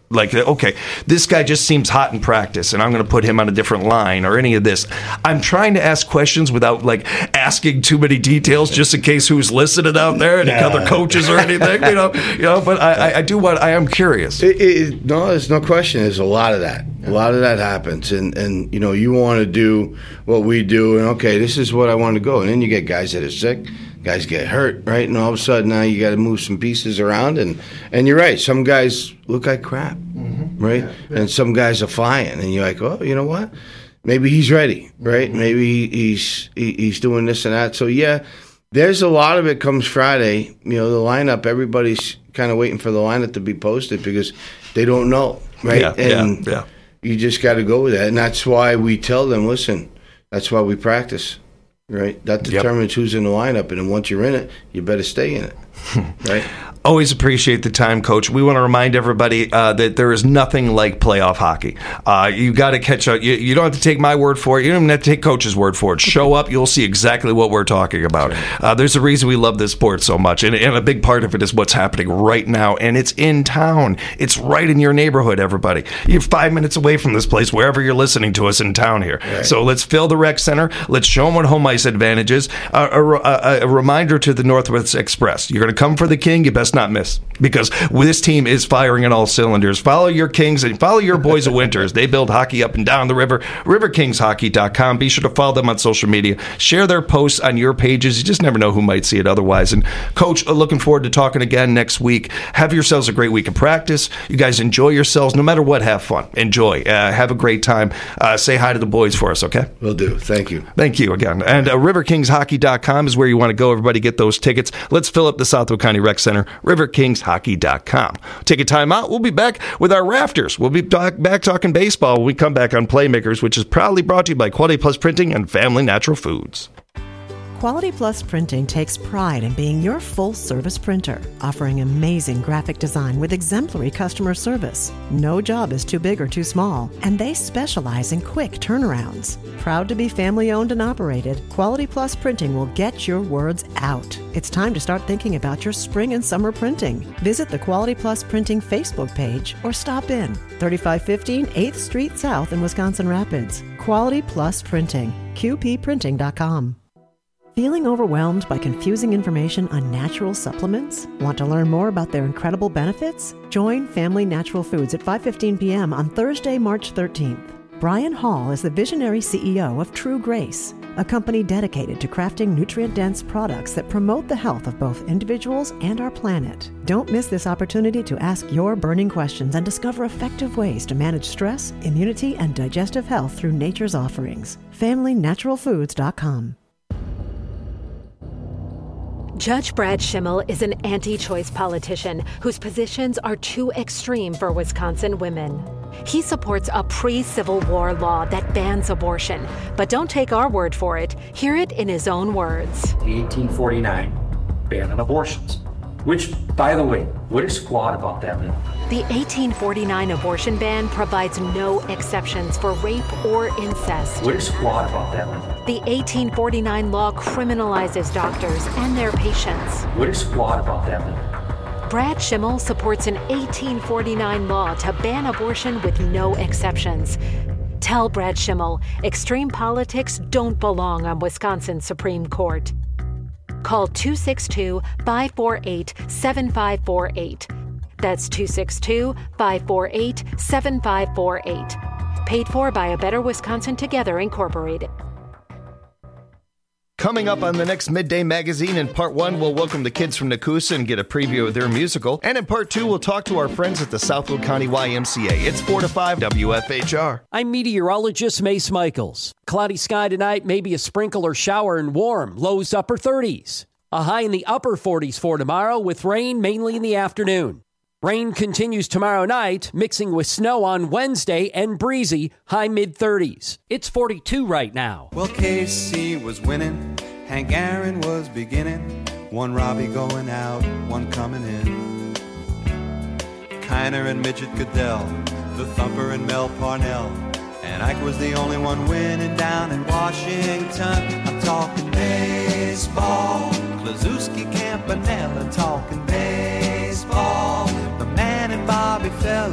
Like, okay, this guy just seems hot in practice, and I'm going to put him on a different line or any of this. I'm trying to ask questions without, like, asking too many details just in case who's listening out there, any other coaches or anything, you know. You know, but I, I, I do want, I am curious. It, it, no, there's no question. There's a lot of that. A lot of that happens. And, and you know, you want to do what we do, and, okay, this is what I want to go. And then you get guys that are sick. Guys get hurt, right? And all of a sudden now you got to move some pieces around. And, and you're right. Some guys look like crap, mm-hmm. right? Yeah, yeah. And some guys are flying. And you're like, oh, you know what? Maybe he's ready, right? Mm-hmm. Maybe he's he, he's doing this and that. So, yeah, there's a lot of it comes Friday. You know, the lineup, everybody's kind of waiting for the lineup to be posted because they don't know, right? Yeah, and yeah, yeah. you just got to go with that. And that's why we tell them, listen, that's why we practice. Right, that determines yep. who's in the lineup, and then once you're in it, you better stay in it. Right. Always appreciate the time, Coach. We want to remind everybody uh, that there is nothing like playoff hockey. Uh, you got to catch up. You, you don't have to take my word for it. You don't even have to take Coach's word for it. Show up. You'll see exactly what we're talking about. Uh, there's a reason we love this sport so much, and, and a big part of it is what's happening right now, and it's in town. It's right in your neighborhood, everybody. You're five minutes away from this place, wherever you're listening to us in town here. Right. So let's fill the rec center. Let's show them what home ice advantage is. Uh, a, a, a reminder to the Northwest Express. You're going to come for the King. You best not miss, because this team is firing on all cylinders. Follow your Kings and follow your boys of Winters. They build hockey up and down the river. river kings hockey dot com. Be sure to follow them on social media. Share their posts on your pages. You just never know who might see it otherwise. And, Coach, looking forward to talking again next week. Have yourselves a great week of practice. You guys enjoy yourselves. No matter what, have fun. Enjoy. Uh, have a great time. Uh, say hi to the boys for us, okay? Will do. Thank you. Thank you again. And uh, river kings hockey dot com is where you want to go. Everybody get those tickets. Let's fill up the Southwood County Rec Center. river kings hockey dot com. Take a time out. We'll be back with our Rafters. We'll be talk, back talking baseball when we come back on Playmakers, which is proudly brought to you by Quality Plus Printing and Family Natural Foods. Quality Plus Printing takes pride in being your full-service printer, offering amazing graphic design with exemplary customer service. No job is too big or too small, and they specialize in quick turnarounds. Proud to be family-owned and operated, Quality Plus Printing will get your words out. It's time to start thinking about your spring and summer printing. Visit the Quality Plus Printing Facebook page or stop in. thirty-five fifteen eighth Street South in Wisconsin Rapids. Quality Plus Printing. Q P printing dot com. Feeling overwhelmed by confusing information on natural supplements? Want to learn more about their incredible benefits? Join Family Natural Foods at five fifteen p.m. on Thursday, March thirteenth. Brian Hall is the visionary C E O of True Grace, a company dedicated to crafting nutrient-dense products that promote the health of both individuals and our planet. Don't miss this opportunity to ask your burning questions and discover effective ways to manage stress, immunity, and digestive health through nature's offerings. family natural foods dot com. Judge Brad Schimmel is an anti-choice politician whose positions are too extreme for Wisconsin women. He supports a pre-Civil War law that bans abortion, but don't take our word for it. Hear it in his own words. The eighteen forty-nine ban on abortions, which, by the way, what is flawed about that law? The eighteen forty-nine abortion ban provides no exceptions for rape or incest. What is flawed about that law? The eighteen forty-nine law criminalizes doctors and their patients. What is flawed about that law? Brad Schimmel supports an eighteen forty-nine law to ban abortion with no exceptions. Tell Brad Schimmel, extreme politics don't belong on Wisconsin's Supreme Court. Call two six two, five four eight, seven five four eight. That's two six two, five four eight, seven five four eight. Paid for by A Better Wisconsin Together, Incorporated. Coming up on the next Midday Magazine, in part one, we'll welcome the kids from Nakusa and get a preview of their musical. And in part two, we'll talk to our friends at the Southwood County Y M C A. It's four to five W F H R. I'm meteorologist Mace Michaels. Cloudy sky tonight, maybe a sprinkle or shower and warm. Lows upper thirties. A high in the upper forties for tomorrow with rain mainly in the afternoon. Rain continues tomorrow night, mixing with snow on Wednesday and breezy, high mid-thirties. It's forty-two right now. Well, K C was winning, Hank Aaron was beginning, one Robbie going out, one coming in. Kiner and Midget Goodell, the Thumper and Mel Parnell, and Ike was the only one winning down in Washington. I'm talking baseball, Klazuski, Campanella, talking baseball. The man and Bobby Feller.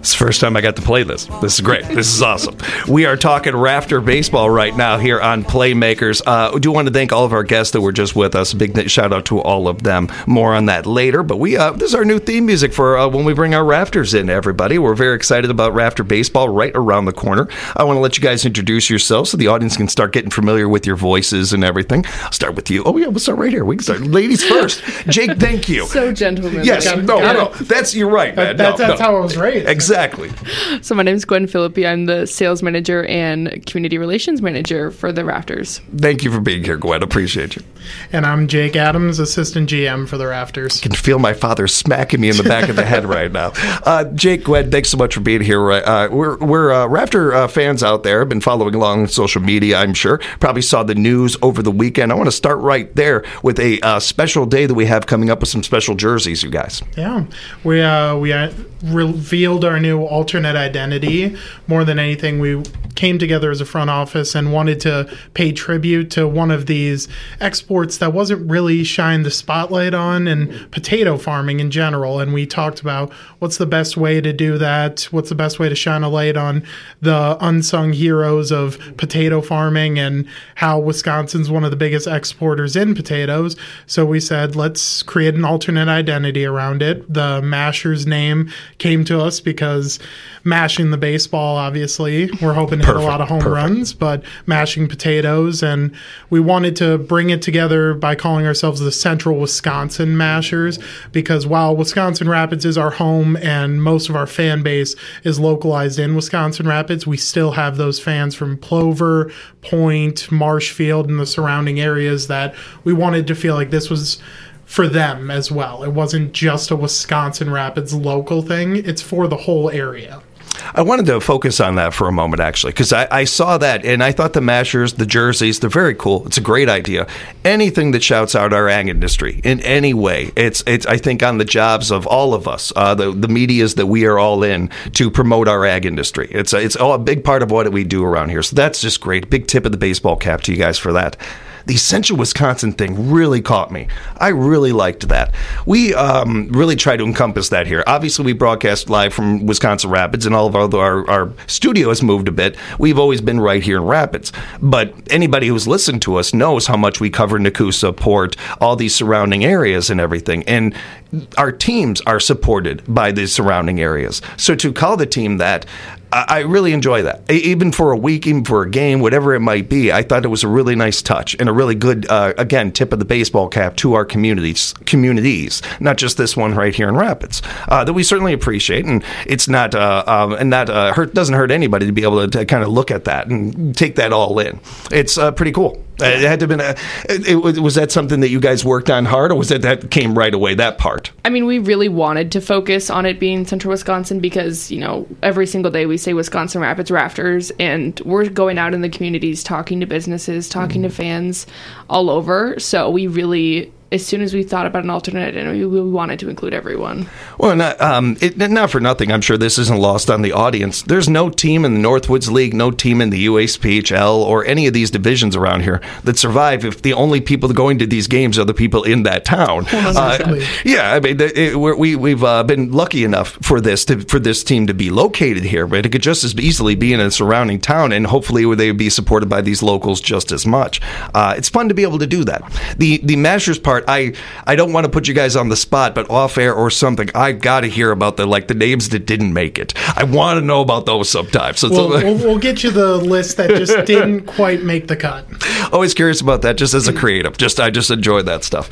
It's the first time I got to play this. This is great. This is awesome. We are talking Rafter baseball right now here on Playmakers. Uh, I do want to thank all of our guests that were just with us. A big shout out to all of them. More on that later. But we uh, this is our new theme music for uh, when we bring our Rafters in, everybody. We're very excited about Rafter baseball right around the corner. I want to let you guys introduce yourselves so the audience can start getting familiar with your voices and everything. I'll start with you. Oh, yeah, we'll start right here. We can start. Ladies first. Jake, thank you. So gentlemanly. Yes, no, no, no. That's, you're right, man. That, no, that's no. how I was raised. Exactly. Exactly. So my name is Gwen Philippi. I'm the sales manager and community relations manager for the Rafters. Thank you for being here, Gwen. Appreciate you. And I'm Jake Adams, assistant G M for the Rafters. I can feel my father smacking me in the back of the head right now. Uh, Jake, Gwen, thanks so much for being here. Uh, we're we're uh, Rafter uh, fans out there. Have been following along on social media, I'm sure. Probably saw the news over the weekend. I want to start right there with a uh, special day that we have coming up with some special jerseys, you guys. Yeah. We, uh, we uh, revealed our new alternate identity. More than anything, we came together as a front office and wanted to pay tribute to one of these exports that wasn't really shined the spotlight on, and potato farming in general. And we talked about what's the best way to do that, what's the best way to shine a light on the unsung heroes of potato farming and how Wisconsin's one of the biggest exporters in potatoes. So we said, let's create an alternate identity around it. The Mashers name came to us because mashing the baseball, obviously, we're hoping to Perfect. hit a lot of home Perfect. runs, but mashing potatoes. And we wanted to bring it together by calling ourselves the Central Wisconsin Mashers, because while Wisconsin Rapids is our home and most of our fan base is localized in Wisconsin Rapids, we still have those fans from Plover, Point, Marshfield, and the surrounding areas that we wanted to feel like this was for them as well. It wasn't just a Wisconsin Rapids local thing. It's for the whole area. I wanted to focus on that for a moment, actually, because I, I saw that, and I thought the Mashers, the jerseys, they're very cool. It's a great idea. Anything that shouts out our ag industry in any way, it's, it's I think, on the jobs of all of us, uh, the, the medias that we are all in to promote our ag industry. It's, a, it's all a big part of what we do around here, so that's just great. Big tip of the baseball cap to you guys for that. The Central Wisconsin thing really caught me. I really liked that. We um, really try to encompass that here. Obviously, we broadcast live from Wisconsin Rapids, and all of our, our, our studio has moved a bit. We've always been right here in Rapids. But anybody who's listened to us knows how much we cover Nakusa, Port, all these surrounding areas and everything. And our teams are supported by these surrounding areas. So to call the team that, I really enjoy that. Even for a week, even for a game, whatever it might be, I thought it was a really nice touch and a really good, uh, again, tip of the baseball cap to our communities, communities, not just this one right here in Rapids, uh, that we certainly appreciate. And it's not, uh, um, and that uh, hurt doesn't hurt anybody to be able to, to kind of look at that and take that all in. It's uh, pretty cool. It had to have been a, it, it, was that something that you guys worked on hard, or was that that came right away, that part? I mean, we really wanted to focus on it being Central Wisconsin because, you know, every single day we say Wisconsin Rapids Rafters, and we're going out in the communities, talking to businesses, talking mm. to fans all over. So we really, as soon as we thought about an alternate identity, we wanted to include everyone. Well, not, um, it, not for nothing. I'm sure this isn't lost on the audience. There's no team in the Northwoods League, no team in the U A S P H L or any of these divisions around here that survive if the only people going to these games are the people in that town. Well, uh, yeah, I mean, it, we're, we we've uh, been lucky enough for this to, for this team to be located here, but it could just as easily be in a surrounding town, and hopefully they would be supported by these locals just as much. Uh, it's fun to be able to do that. The the Mashers part, I I don't want to put you guys on the spot, but off air or something, I got to hear about the like the names that didn't make it. I want to know about those sometimes. So we'll, we'll, we'll get you the list that just didn't quite make the cut. Always curious about that, just as a creative. Just I just enjoy that stuff.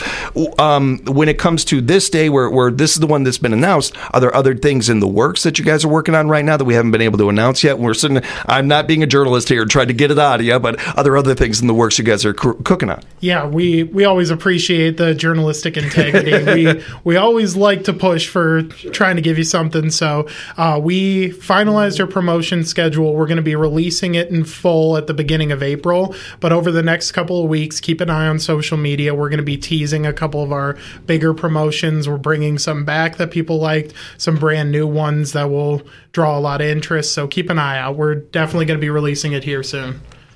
Um, when it comes to this day, where where this is the one that's been announced, are there other things in the works that you guys are working on right now that we haven't been able to announce yet? We're sitting. I'm not being a journalist here, trying to get it out of you, but are there other things in the works you guys are cr- cooking on? Yeah, we we always appreciate the journalistic integrity. we we always like to push for trying to give you something. So uh, we finalized our promotion schedule. We're going to be releasing it in full at the beginning of April, but over the next couple of weeks, keep an eye on social media. We're going to be teasing a couple of our bigger promotions. We're bringing some back that people liked, some brand new ones that will draw a lot of interest. So keep an eye out. We're definitely going to be releasing it here soon.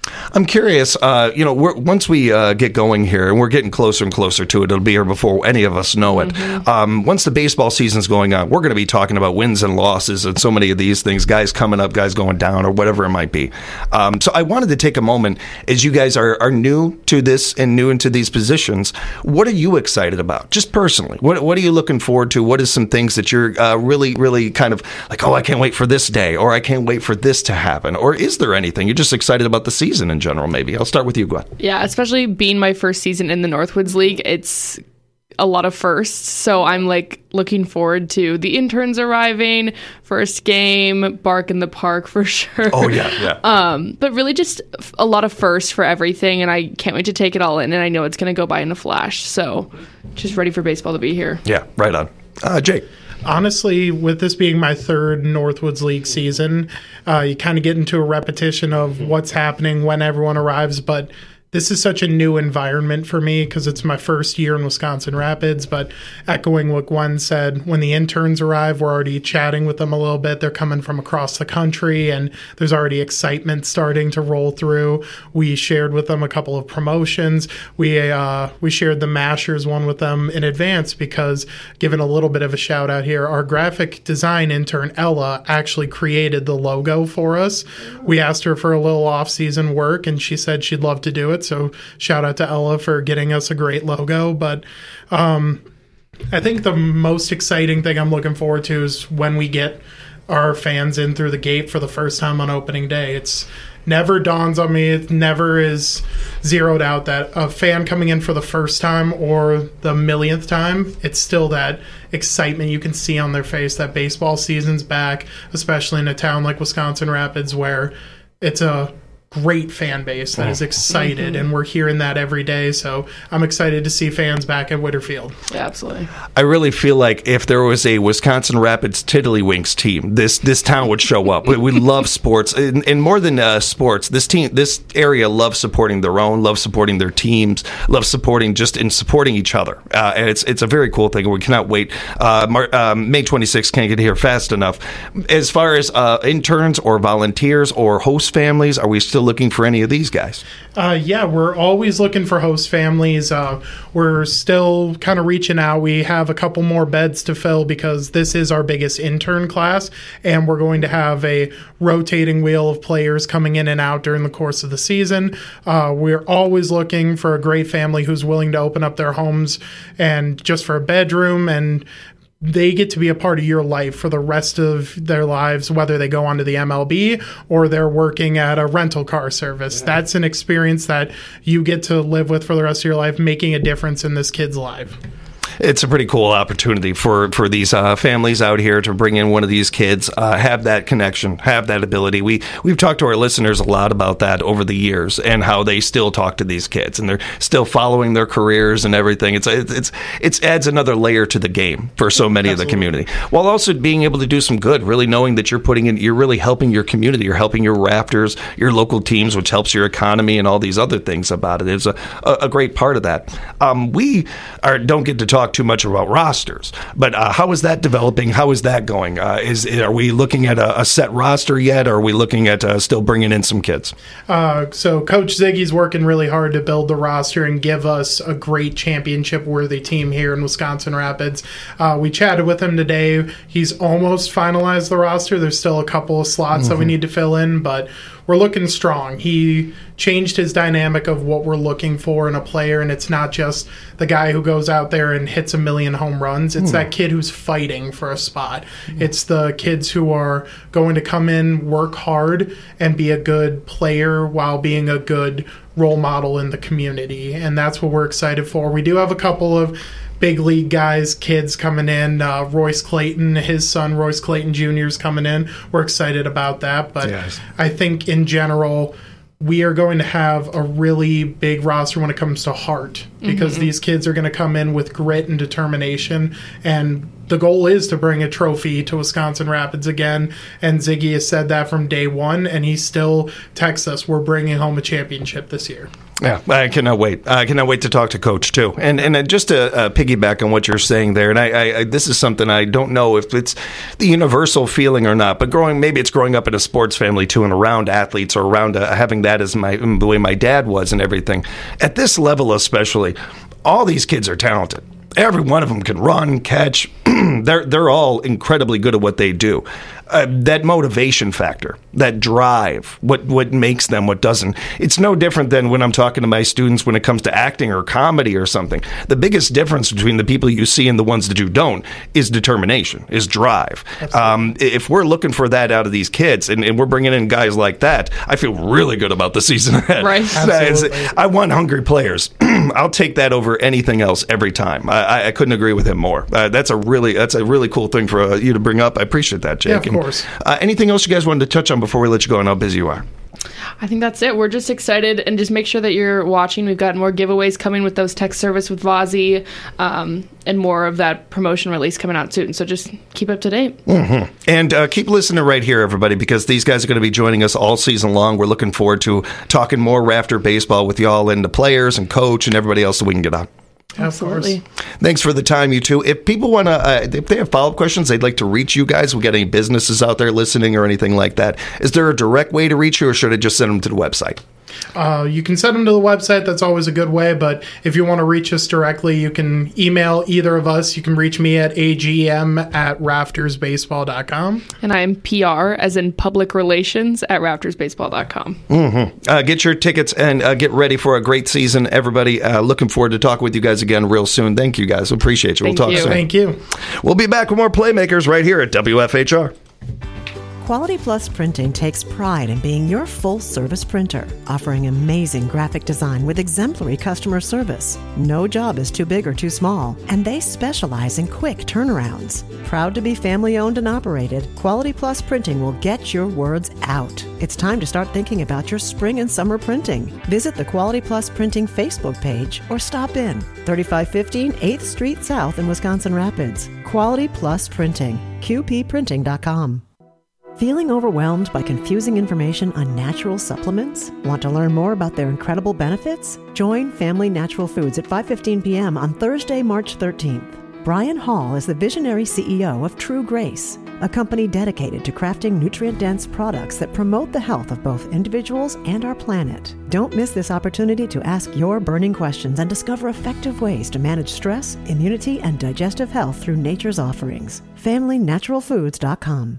I'm curious, uh, you know, we're, once we uh, get going here, and we're getting closer and closer to it, it'll be here before any of us know it. Mm-hmm. Um, once the baseball season's going on, we're going to be talking about wins and losses and so many of these things, guys coming up, guys going down, or whatever it might be. Um, so I wanted to take a moment, as you guys are, are new to this and new into these positions, what are you excited about, just personally? What, what are you looking forward to? What is some things that you're uh, really, really kind of like, oh, I can't wait for this day, or I can't wait for this to happen? Or is there anything? You're just excited about the season in general, maybe. I'll start with you, Gwen. Yeah, especially being my first season in the Northwoods League, it's a lot of firsts. So I'm like looking forward to the interns arriving, first game, bark in the park for sure. Oh, yeah, yeah. Um, but really just a lot of firsts for everything, and I can't wait to take it all in, and I know it's going to go by in a flash. So just ready for baseball to be here. Yeah, right on. Uh, Jake. Honestly, with this being my third Northwoods League season, uh, you kind of get into a repetition of what's happening when everyone arrives, but this is such a new environment for me because it's my first year in Wisconsin Rapids. But echoing what Gwen said, when the interns arrive, we're already chatting with them a little bit. They're coming from across the country, and there's already excitement starting to roll through. We shared with them a couple of promotions. We uh, we shared the Mashers one with them in advance because, given a little bit of a shout out here, our graphic design intern, Ella, actually created the logo for us. We asked her for a little off-season work, and she said she'd love to do it. So shout out to Ella for getting us a great logo. But um, I think the most exciting thing I'm looking forward to is when we get our fans in through the gate for the first time on opening day. It's never dawns on me, it never is zeroed out that a fan coming in for the first time or the millionth time, it's still that excitement you can see on their face that baseball season's back, especially in a town like Wisconsin Rapids where it's a great fan base that is excited, mm-hmm. and we're hearing that every day. So I'm excited to see fans back at Whitterfield. Yeah, absolutely. I really feel like if there was a Wisconsin Rapids Tiddlywinks team, this this town would show up. We, we love sports, and, and more than uh, sports, this team, this area loves supporting their own, loves supporting their teams, loves supporting just in supporting each other. Uh, and it's it's a very cool thing. We cannot wait. Uh, Mar- um, May twenty-sixth can't get here fast enough. As far as uh, interns or volunteers or host families, are we still looking for any of these guys? Uh, yeah, we're always looking for host families. Uh, we're still kind of reaching out. We have a couple more beds to fill because this is our biggest intern class, and we're going to have a rotating wheel of players coming in and out during the course of the season. Uh, we're always looking for a great family who's willing to open up their homes and just for a bedroom, and they get to be a part of your life for the rest of their lives, whether they go on to the M L B or they're working at a rental car service. Yeah. That's an experience that you get to live with for the rest of your life, making a difference in this kid's life. It's a pretty cool opportunity for, for these uh, families out here to bring in one of these kids, uh, have that connection, have that ability. We, we've talked to our listeners a lot about that over the years and how they still talk to these kids and they're still following their careers and everything. It's it's it's, it's adds another layer to the game for so many Absolutely. Of the community, while also being able to do some good, really knowing that you're putting in, you're really helping your community, you're helping your Raptors, your local teams, which helps your economy and all these other things about it. It's a, a, a great part of that. Um, we are, don't get to talk too much about rosters, but uh, how is that developing? How is that going? Uh, is are we looking at a, a set roster yet, or are we looking at uh, still bringing in some kids? Uh, so Coach Ziggy's working really hard to build the roster and give us a great championship-worthy team here in Wisconsin Rapids. Uh, we chatted with him today. He's almost finalized the roster. There's still a couple of slots mm-hmm. that we need to fill in, but we're looking strong. He changed his dynamic of what we're looking for in a player, and it's not just the guy who goes out there and hits a million home runs. It's mm. that kid who's fighting for a spot. Mm. It's the kids who are going to come in, work hard, and be a good player while being a good role model in the community, and that's what we're excited for. We do have a couple of big league guys, kids coming in. Uh, Royce Clayton, his son, Royce Clayton Junior is coming in. We're excited about that. But yes. I think in general, we are going to have a really big roster when it comes to heart because mm-hmm. these kids are going to come in with grit and determination. And the goal is to bring a trophy to Wisconsin Rapids again. And Ziggy has said that from day one, and he still texts us, we're bringing home a championship this year. Yeah, I cannot wait. I cannot wait to talk to Coach, too. And and uh, just to uh, piggyback on what you're saying there, and I, I, I this is something I don't know if it's the universal feeling or not, but growing maybe it's growing up in a sports family, too, and around athletes or around uh, having that as my the way my dad was and everything. At this level especially, all these kids are talented. Every one of them can run, catch. they're they're all incredibly good at what they do. Uh, that motivation factor, that drive, what what makes them, what doesn't. It's no different than when I'm talking to my students when it comes to acting or comedy or something. The biggest difference between the people you see and the ones that you don't is determination, is drive. Um, if we're looking for that out of these kids and, and we're bringing in guys like that, I feel really good about the season ahead. Right. Absolutely. I want hungry players. I'll take that over anything else every time. I, I couldn't agree with him more. Uh, that's a really that's a really cool thing for uh, you to bring up. I appreciate that, Jake. Yeah, of And, course. uh, anything else you guys wanted to touch on before we let you go and how busy you are? I think that's it. We're just excited, and just make sure that you're watching. We've got more giveaways coming with those text service with Vozzy, um, and more of that promotion release coming out soon. So just keep up to date. Mm-hmm. And uh, keep listening right here, everybody, because these guys are going to be joining us all season long. We're looking forward to talking more Rafter baseball with y'all and the players and coach and everybody else that we can get on. Absolutely. Thanks for the time, you two. If people want to, uh, if they have follow-up questions, they'd like to reach you guys, we got any businesses out there listening or anything like that, is there a direct way to reach you, or should I just send them to the website? Uh, you can send them to the website. That's always a good way. But if you want to reach us directly, you can email either of us. You can reach me at A G M at rafters baseball dot com. And I'm P R, as in public relations, at rafters baseball dot com. Mm-hmm. Uh, get your tickets and uh, get ready for a great season, everybody. Uh, looking forward to talking with you guys again real soon. Thank you, guys. Appreciate you. Thank we'll talk you. soon. Thank you. We'll be back with more Playmakers right here at W F H R. Quality Plus Printing takes pride in being your full-service printer, offering amazing graphic design with exemplary customer service. No job is too big or too small, and they specialize in quick turnarounds. Proud to be family-owned and operated, Quality Plus Printing will get your words out. It's time to start thinking about your spring and summer printing. Visit the Quality Plus Printing Facebook page or stop in, thirty-five fifteen eighth Street South in Wisconsin Rapids. Quality Plus Printing, Q P printing dot com. Feeling overwhelmed by confusing information on natural supplements? Want to learn more about their incredible benefits? Join Family Natural Foods at five fifteen p.m. on Thursday, March thirteenth. Brian Hall is the visionary C E O of True Grace, a company dedicated to crafting nutrient-dense products that promote the health of both individuals and our planet. Don't miss this opportunity to ask your burning questions and discover effective ways to manage stress, immunity, and digestive health through nature's offerings. family natural foods dot com.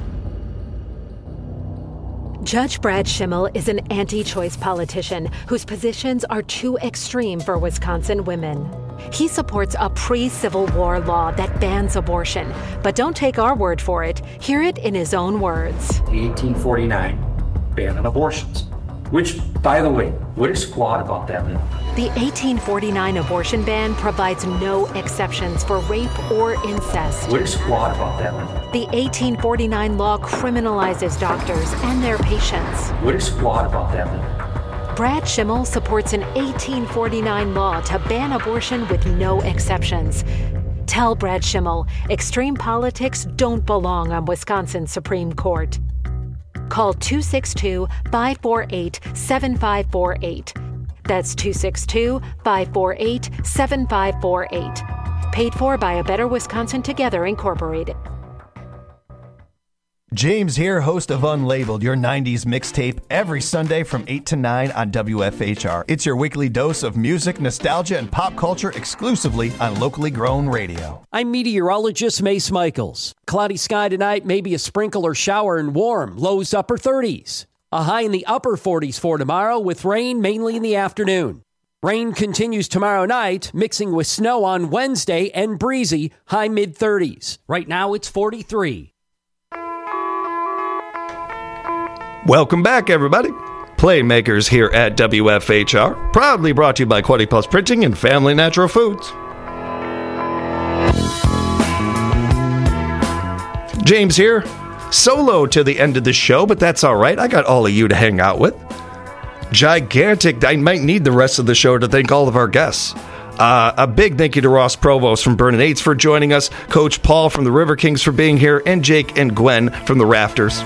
Judge Brad Schimmel is an anti-choice politician whose positions are too extreme for Wisconsin women. He supports a pre-Civil War law that bans abortion, but don't take our word for it. Hear it in his own words. The eighteen forty-nine ban on abortions, which, by the way, what is squat about that? The eighteen forty-nine abortion ban provides no exceptions for rape or incest. What is squat about that? The eighteen forty-nine law criminalizes doctors and their patients. What is squat about that? Brad Schimmel supports an eighteen forty-nine law to ban abortion with no exceptions. Tell Brad Schimmel, extreme politics don't belong on Wisconsin's Supreme Court. Call two six two, five four eight, seven five four eight. That's two six two, five four eight, seven five four eight. Paid for by A Better Wisconsin Together, Incorporated. James here, host of Unlabeled, your nineties mixtape, every Sunday from eight to nine on W F H R. It's your weekly dose of music, nostalgia, and pop culture exclusively on locally grown radio. I'm meteorologist Mace Michaels. Cloudy sky tonight, maybe a sprinkle or shower and warm, lows upper thirties. A high in the upper forties for tomorrow with rain mainly in the afternoon. Rain continues tomorrow night, mixing with snow on Wednesday and breezy, high mid thirties. Right now it's forty-three. Welcome back, everybody. Playmakers here at W F H R, proudly brought to you by Quality Plus Printing and Family Natural Foods. James here, solo to the end of the show, but that's all right. I got all of you to hang out with. Gigantic. I might need the rest of the show to thank all of our guests. Uh, a big thank you to Ross Provost from Vernon Eights for joining us, Coach Paul from the River Kings for being here, and Jake and Gwen from the Rafters.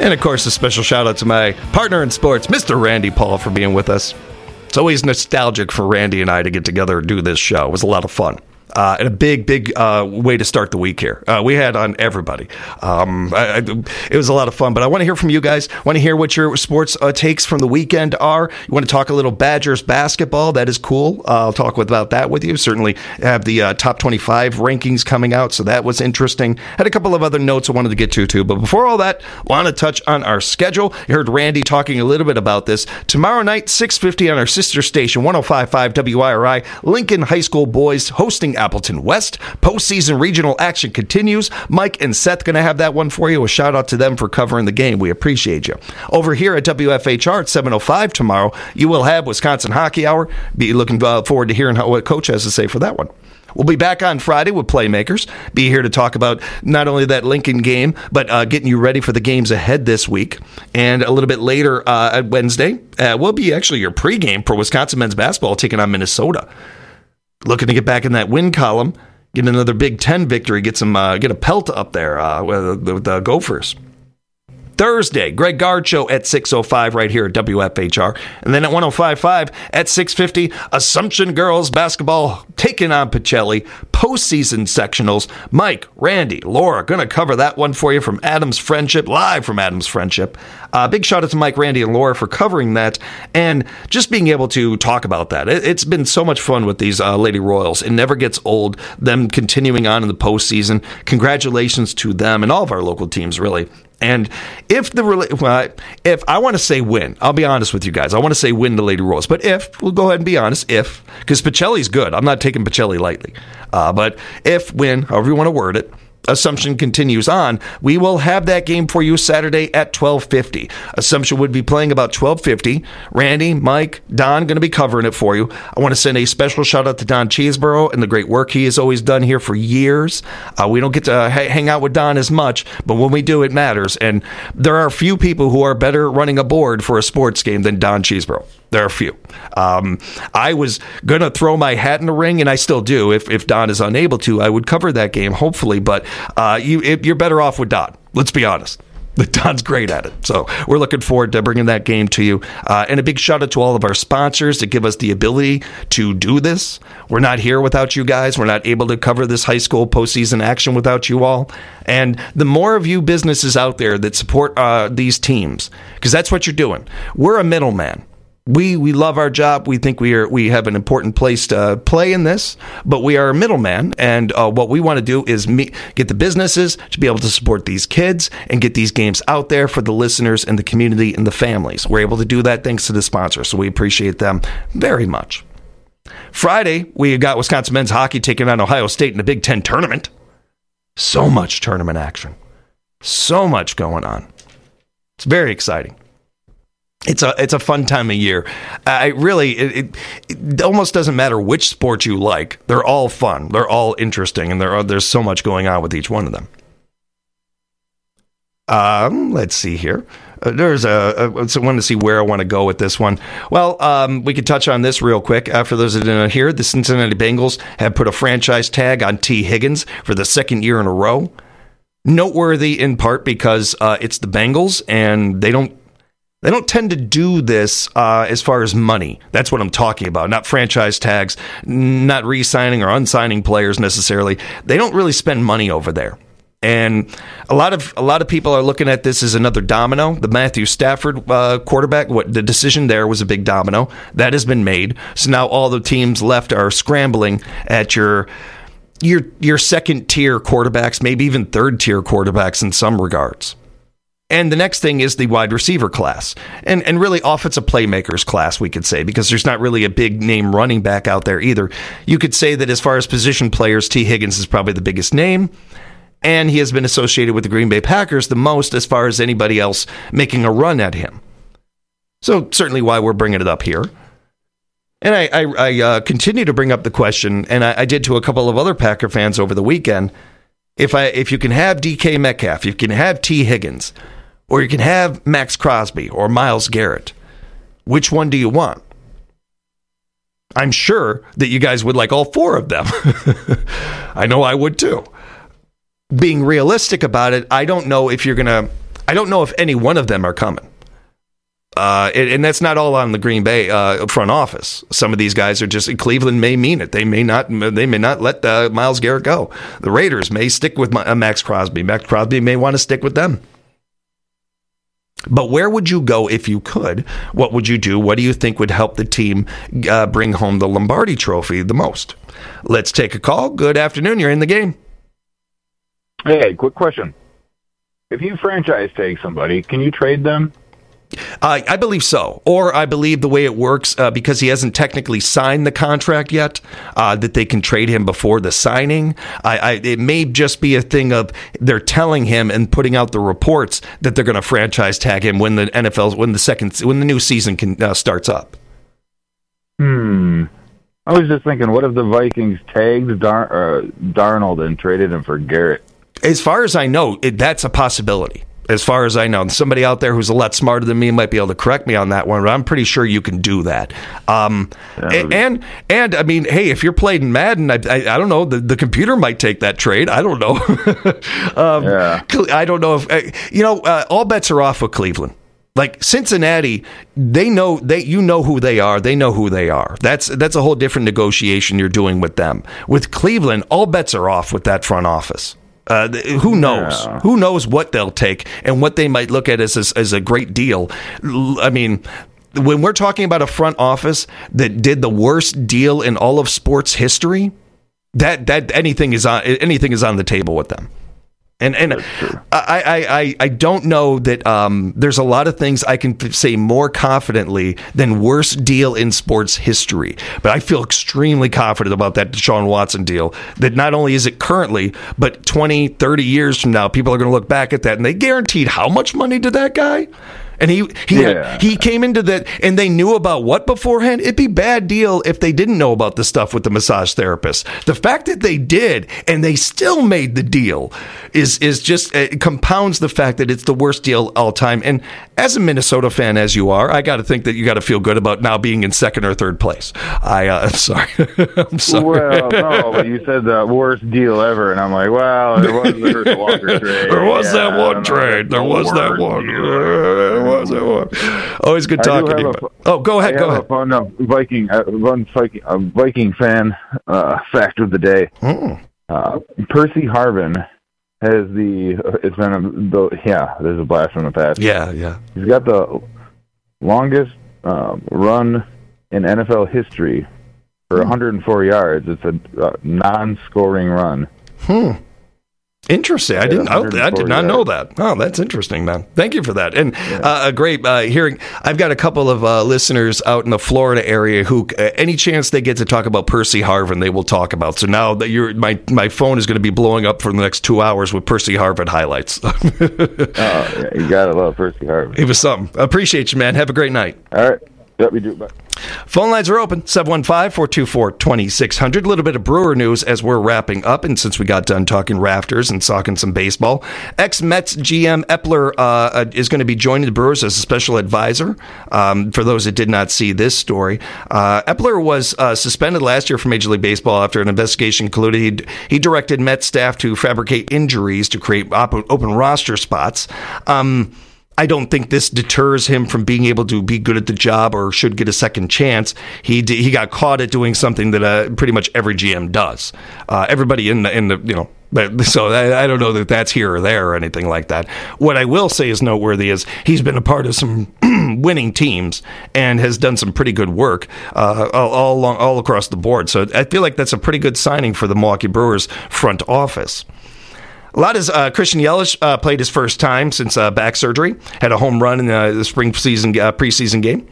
And, of course, a special shout-out to my partner in sports, Mister Randy Paul, for being with us. It's always nostalgic for Randy and I to get together and do this show. It was a lot of fun. Uh, and a big, big uh, way to start the week here. Uh, we had on everybody. Um, I, I, it was a lot of fun, but I want to hear from you guys. I want to hear what your sports uh, takes from the weekend are. You want to talk a little Badgers basketball? That is cool. Uh, I'll talk with, about that with you. Certainly have the uh, top twenty-five rankings coming out, so that was interesting. Had a couple of other notes I wanted to get to, too. But before all that, want to touch on our schedule. You heard Randy talking a little bit about this. Tomorrow night, six fifty on our sister station, one oh five point five W I R I, Lincoln High School boys hosting Appleton West. Postseason regional action continues. Mike and Seth going to have that one for you. A shout out to them for covering the game. We appreciate you. Over here at W F H R at seven oh five tomorrow, you will have Wisconsin Hockey Hour. Be looking uh, forward to hearing how, what Coach has to say for that one. We'll be back on Friday with Playmakers. Be here to talk about not only that Lincoln game, but uh, getting you ready for the games ahead this week. And a little bit later uh, at Wednesday, uh, will be actually your pregame for Wisconsin men's basketball taking on Minnesota. Looking to get back in that win column, get another Big Ten victory, get some, uh, get a pelt up there uh, with, with the Gophers. Thursday, Greg Gard Show at six oh five right here at W F H R. And then at one oh five point five at six fifty, Assumption Girls Basketball taking on Pacelli. Postseason sectionals. Mike, Randy, Laura, going to cover that one for you from Adams Friendship, live from Adams Friendship. Uh, big shout out to Mike, Randy, and Laura for covering that and just being able to talk about that. It, it's been so much fun with these uh, Lady Royals. It never gets old, them continuing on in the postseason. Congratulations to them and all of our local teams, really. And if the well, if I want to say win, I'll be honest with you guys. I want to say win the Lady Royals. But if, we'll go ahead and be honest, if, because Pacelli's good. I'm not taking Pacelli lightly. Uh, but if, win, however you want to word it, Assumption continues on, we will have that game for you Saturday at twelve fifty. Assumption would be playing about twelve fifty. Randy, Mike, Don going to be covering it for you. I want to send a special shout out to Don Cheeseborough and the great work he has always done here for years. Uh, we don't get to uh, ha- hang out with Don as much, but when we do, it matters. And there are few people who are better running a board for a sports game than Don Cheeseborough. There are a few. Um, I was going to throw my hat in the ring, and I still do. If, if Don is unable to, I would cover that game, hopefully. But uh, you, it, you're better off with Don. Let's be honest. Don's great at it. So we're looking forward to bringing that game to you. Uh, and a big shout out to all of our sponsors that give us the ability to do this. We're not here without you guys. We're not able to cover this high school postseason action without you all. And the more of you businesses out there that support uh, these teams, because that's what you're doing. We're a middleman. We we love our job. We think we are we have an important place to play in this, but we are a middleman, and uh, what we want to do is meet, get the businesses to be able to support these kids and get these games out there for the listeners and the community and the families. We're able to do that thanks to the sponsors, so we appreciate them very much. Friday, we got Wisconsin men's hockey taking on Ohio State in the Big Ten tournament. So much tournament action. So much going on. It's very exciting. It's a it's a fun time of year. I really it, it, it almost doesn't matter which sport you like. They're all fun. They're all interesting, and there are, there's so much going on with each one of them. Um, let's see here. Uh, there's a, a so I want to see where I want to go with this one. Well, um, we could touch on this real quick. Uh, for those that didn't hear, the Cincinnati Bengals have put a franchise tag on T. Higgins for the second year in a row. Noteworthy in part because uh, it's the Bengals, and they don't. They don't tend to do this uh, as far as money. That's what I'm talking about. Not franchise tags, not re-signing or unsigning players necessarily. They don't really spend money over there. And a lot of a lot of people are looking at this as another domino. The Matthew Stafford uh, quarterback, what the decision there was a big domino. That has been made. So now all the teams left are scrambling at your your your second tier quarterbacks, maybe even third tier quarterbacks in some regards. And the next thing is the wide receiver class, and and really offensive playmakers class, we could say, because there's not really a big name running back out there either. You could say that as far as position players, T. Higgins is probably the biggest name, and he has been associated with the Green Bay Packers the most as far as anybody else making a run at him. So certainly why we're bringing it up here. And I, I, I uh, continue to bring up the question, and I, I did to a couple of other Packer fans over the weekend, if I if you can have D K Metcalf, you can have T. Higgins, or you can have Max Crosby or Myles Garrett, which one do you want? I'm sure that you guys would like all four of them. I know I would too. Being realistic about it, I don't know if you're going to I don't know if any one of them are coming. Uh, and, and that's not all on the Green Bay uh, front office. Some of these guys are just, Cleveland may mean it. They may not. They may not let uh, Myles Garrett go. The Raiders may stick with my, uh, Max Crosby. Max Crosby may want to stick with them. But where would you go if you could? What would you do? What do you think would help the team uh, bring home the Lombardi Trophy the most? Let's take a call. Good afternoon. You're in the game. Hey, quick question. If you franchise tag somebody, can you trade them? Uh, I believe so. Or I believe the way it works, uh, because he hasn't technically signed the contract yet, uh, that they can trade him before the signing. I, I, it may just be a thing of they're telling him and putting out the reports that they're going to franchise tag him when the N F L, when the second, when the new season can, uh, starts up. Hmm. I was just thinking, what if the Vikings tagged Dar- uh, Darnold and traded him for Garrett? As far as I know, it, that's a possibility. As far as I know, somebody out there who's a lot smarter than me might be able to correct me on that one, but I'm pretty sure you can do that. Um, and, and and I mean, hey, if you're playing Madden, I, I, I don't know, the, the computer might take that trade. I don't know. um, yeah. I don't know if you know. Uh, all bets are off with Cleveland. Like Cincinnati, they know they you know who they are. They know who they are. That's that's a whole different negotiation you're doing with them. With Cleveland, all bets are off with that front office. Uh, who knows? Yeah. Who knows what they'll take and what they might look at as, as as a great deal? I mean, when we're talking about a front office that did the worst deal in all of sports history, that that anything is on anything is on the table with them. And and I, I, I don't know that um, there's a lot of things I can say more confidently than worst deal in sports history. But I feel extremely confident about that Deshaun Watson deal, that not only is it currently, but twenty, thirty years from now, people are going to look back at that and they guaranteed how much money to that guy? And he he yeah. had, he came into that, and they knew about what beforehand? It'd be a bad deal if they didn't know about the stuff with the massage therapist. The fact that they did, and they still made the deal, is is just it compounds the fact that it's the worst deal all time. And as a Minnesota fan, as you are, I got to think that you got to feel good about now being in second or third place. I uh, I'm sorry, I'm sorry. Well, no, but you said the worst deal ever, and I'm like, well, there was the Herschel Walker trade. There was yeah, that one trade. There was that one. There was that one. Always good talking to you. A, oh, go ahead. I go have ahead. A fun, uh, Viking, uh, one Viking, uh, Viking fan uh, fact of the day. Oh. Uh, Percy Harvin has the. Uh, it's been a, the yeah. There's a blast from the past. Yeah, yeah. He's got the longest um, run in N F L history for one hundred four yards. It's a uh, non-scoring run. Hmm. Interesting. I didn't. I, I did not know that. Oh, that's interesting, man. Thank you for that. And yeah. uh, a great uh, hearing. I've got a couple of uh, listeners out in the Florida area who, uh, any chance they get to talk about Percy Harvin, they will talk about. So now that you're, my my phone is going to be blowing up for the next two hours with Percy Harvin highlights. Oh, yeah, you gotta love Percy Harvin. It was something. Appreciate you, man. Have a great night. All right. Yep, we do. Bye. Phone lines are open, seven one five, four two four, two six zero zero. A little bit of Brewer news as we're wrapping up, and since we got done talking Rafters and talking some baseball, ex-Mets G M Epler uh, is going to be joining the Brewers as a special advisor. Um, for those that did not see this story, uh, Epler was uh, suspended last year from Major League Baseball after an investigation concluded he'd, he directed Mets staff to fabricate injuries to create op- open roster spots. Um I don't think this deters him from being able to be good at the job or should get a second chance. He he got caught at doing something that uh, pretty much every G M does. Uh, everybody in the in the you know. So I, I don't know that that's here or there or anything like that. What I will say is noteworthy is he's been a part of some winning teams and has done some pretty good work uh, all all, along, all across the board. So I feel like that's a pretty good signing for the Milwaukee Brewers front office. A lot of uh, Christian Yelich uh, played his first time since uh, back surgery. Had a home run in uh, the spring season uh, preseason game.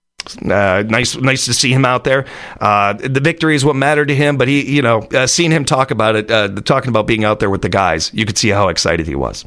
Uh, nice, nice to see him out there. Uh, the victory is what mattered to him, but he, you know, uh, seeing him talk about it, uh, talking about being out there with the guys, you could see how excited he was.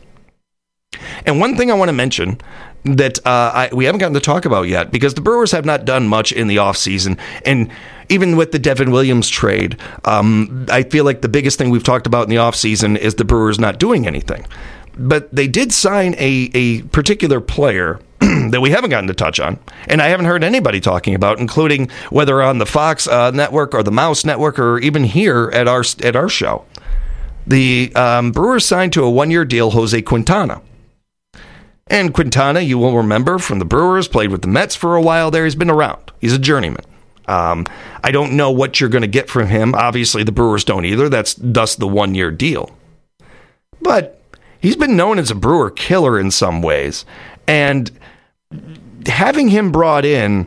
And one thing I want to mention that uh, I, we haven't gotten to talk about yet, because the Brewers have not done much in the offseason, and even with the Devin Williams trade, um, I feel like the biggest thing we've talked about in the offseason is the Brewers not doing anything. But they did sign a, a particular player that we haven't gotten to touch on, and I haven't heard anybody talking about, including whether on the Fox uh, network or the Mouse network or even here at our at our show. The um, Brewers signed to a one-year deal Jose Quintana. And Quintana, you will remember from the Brewers, played with the Mets for a while there. He's been around. He's a journeyman. Um, I don't know what you're going to get from him. Obviously, the Brewers don't either. That's thus the one-year deal. But he's been known as a Brewer killer in some ways. And having him brought in,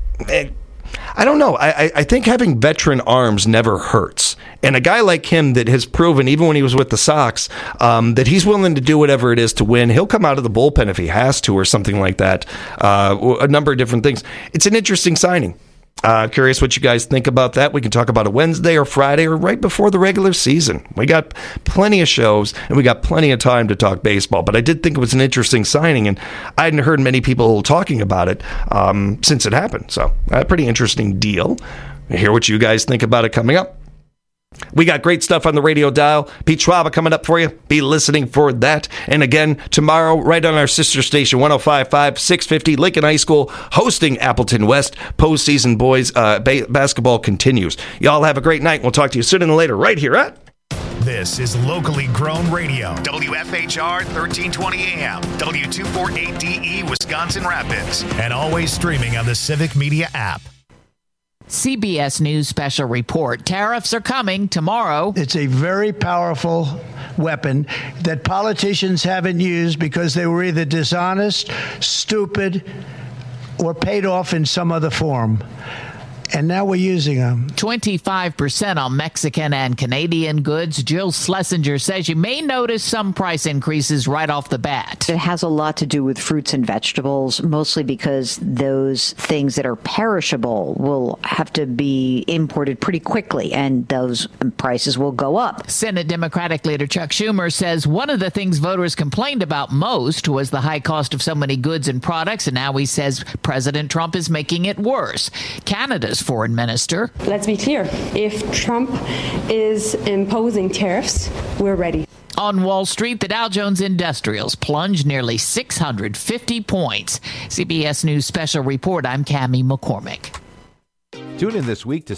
I don't know. I, I think having veteran arms never hurts. And a guy like him that has proven, even when he was with the Sox, um, that he's willing to do whatever it is to win. He'll come out of the bullpen if he has to or something like that. Uh, a number of different things. It's an interesting signing. Uh, curious what you guys think about that. We can talk about it Wednesday or Friday or right before the regular season. We got plenty of shows and we got plenty of time to talk baseball. But I did think it was an interesting signing, and I hadn't heard many people talking about it um, since it happened. So a pretty interesting deal. I hear what you guys think about it coming up. We got great stuff on the radio dial. Pete Schwab coming up for you. Be listening for that. And again, tomorrow, right on our sister station, one oh five point five, six fifty, Lincoln High School, hosting Appleton West. Postseason boys uh, ba- basketball continues. Y'all have a great night. We'll talk to you sooner than later right here at... This is locally grown radio. W F H R thirteen twenty A M. W two forty-eight D E, Wisconsin Rapids. And always streaming on the Civic Media app. C B S News special report. Tariffs are coming tomorrow. It's a very powerful weapon that politicians haven't used because they were either dishonest, stupid, or paid off in some other form. And now we're using them. twenty-five percent on Mexican and Canadian goods. Jill Schlesinger says you may notice some price increases right off the bat. It has a lot to do with fruits and vegetables, mostly because those things that are perishable will have to be imported pretty quickly, and those prices will go up. Senate Democratic leader Chuck Schumer says one of the things voters complained about most was the high cost of so many goods and products, and now he says President Trump is making it worse. Canada's foreign minister. Let's be clear. If Trump is imposing tariffs, we're ready. On Wall Street, the Dow Jones Industrials plunged nearly six hundred fifty points. C B S News special report. I'm Cammie McCormick. Tune in this week to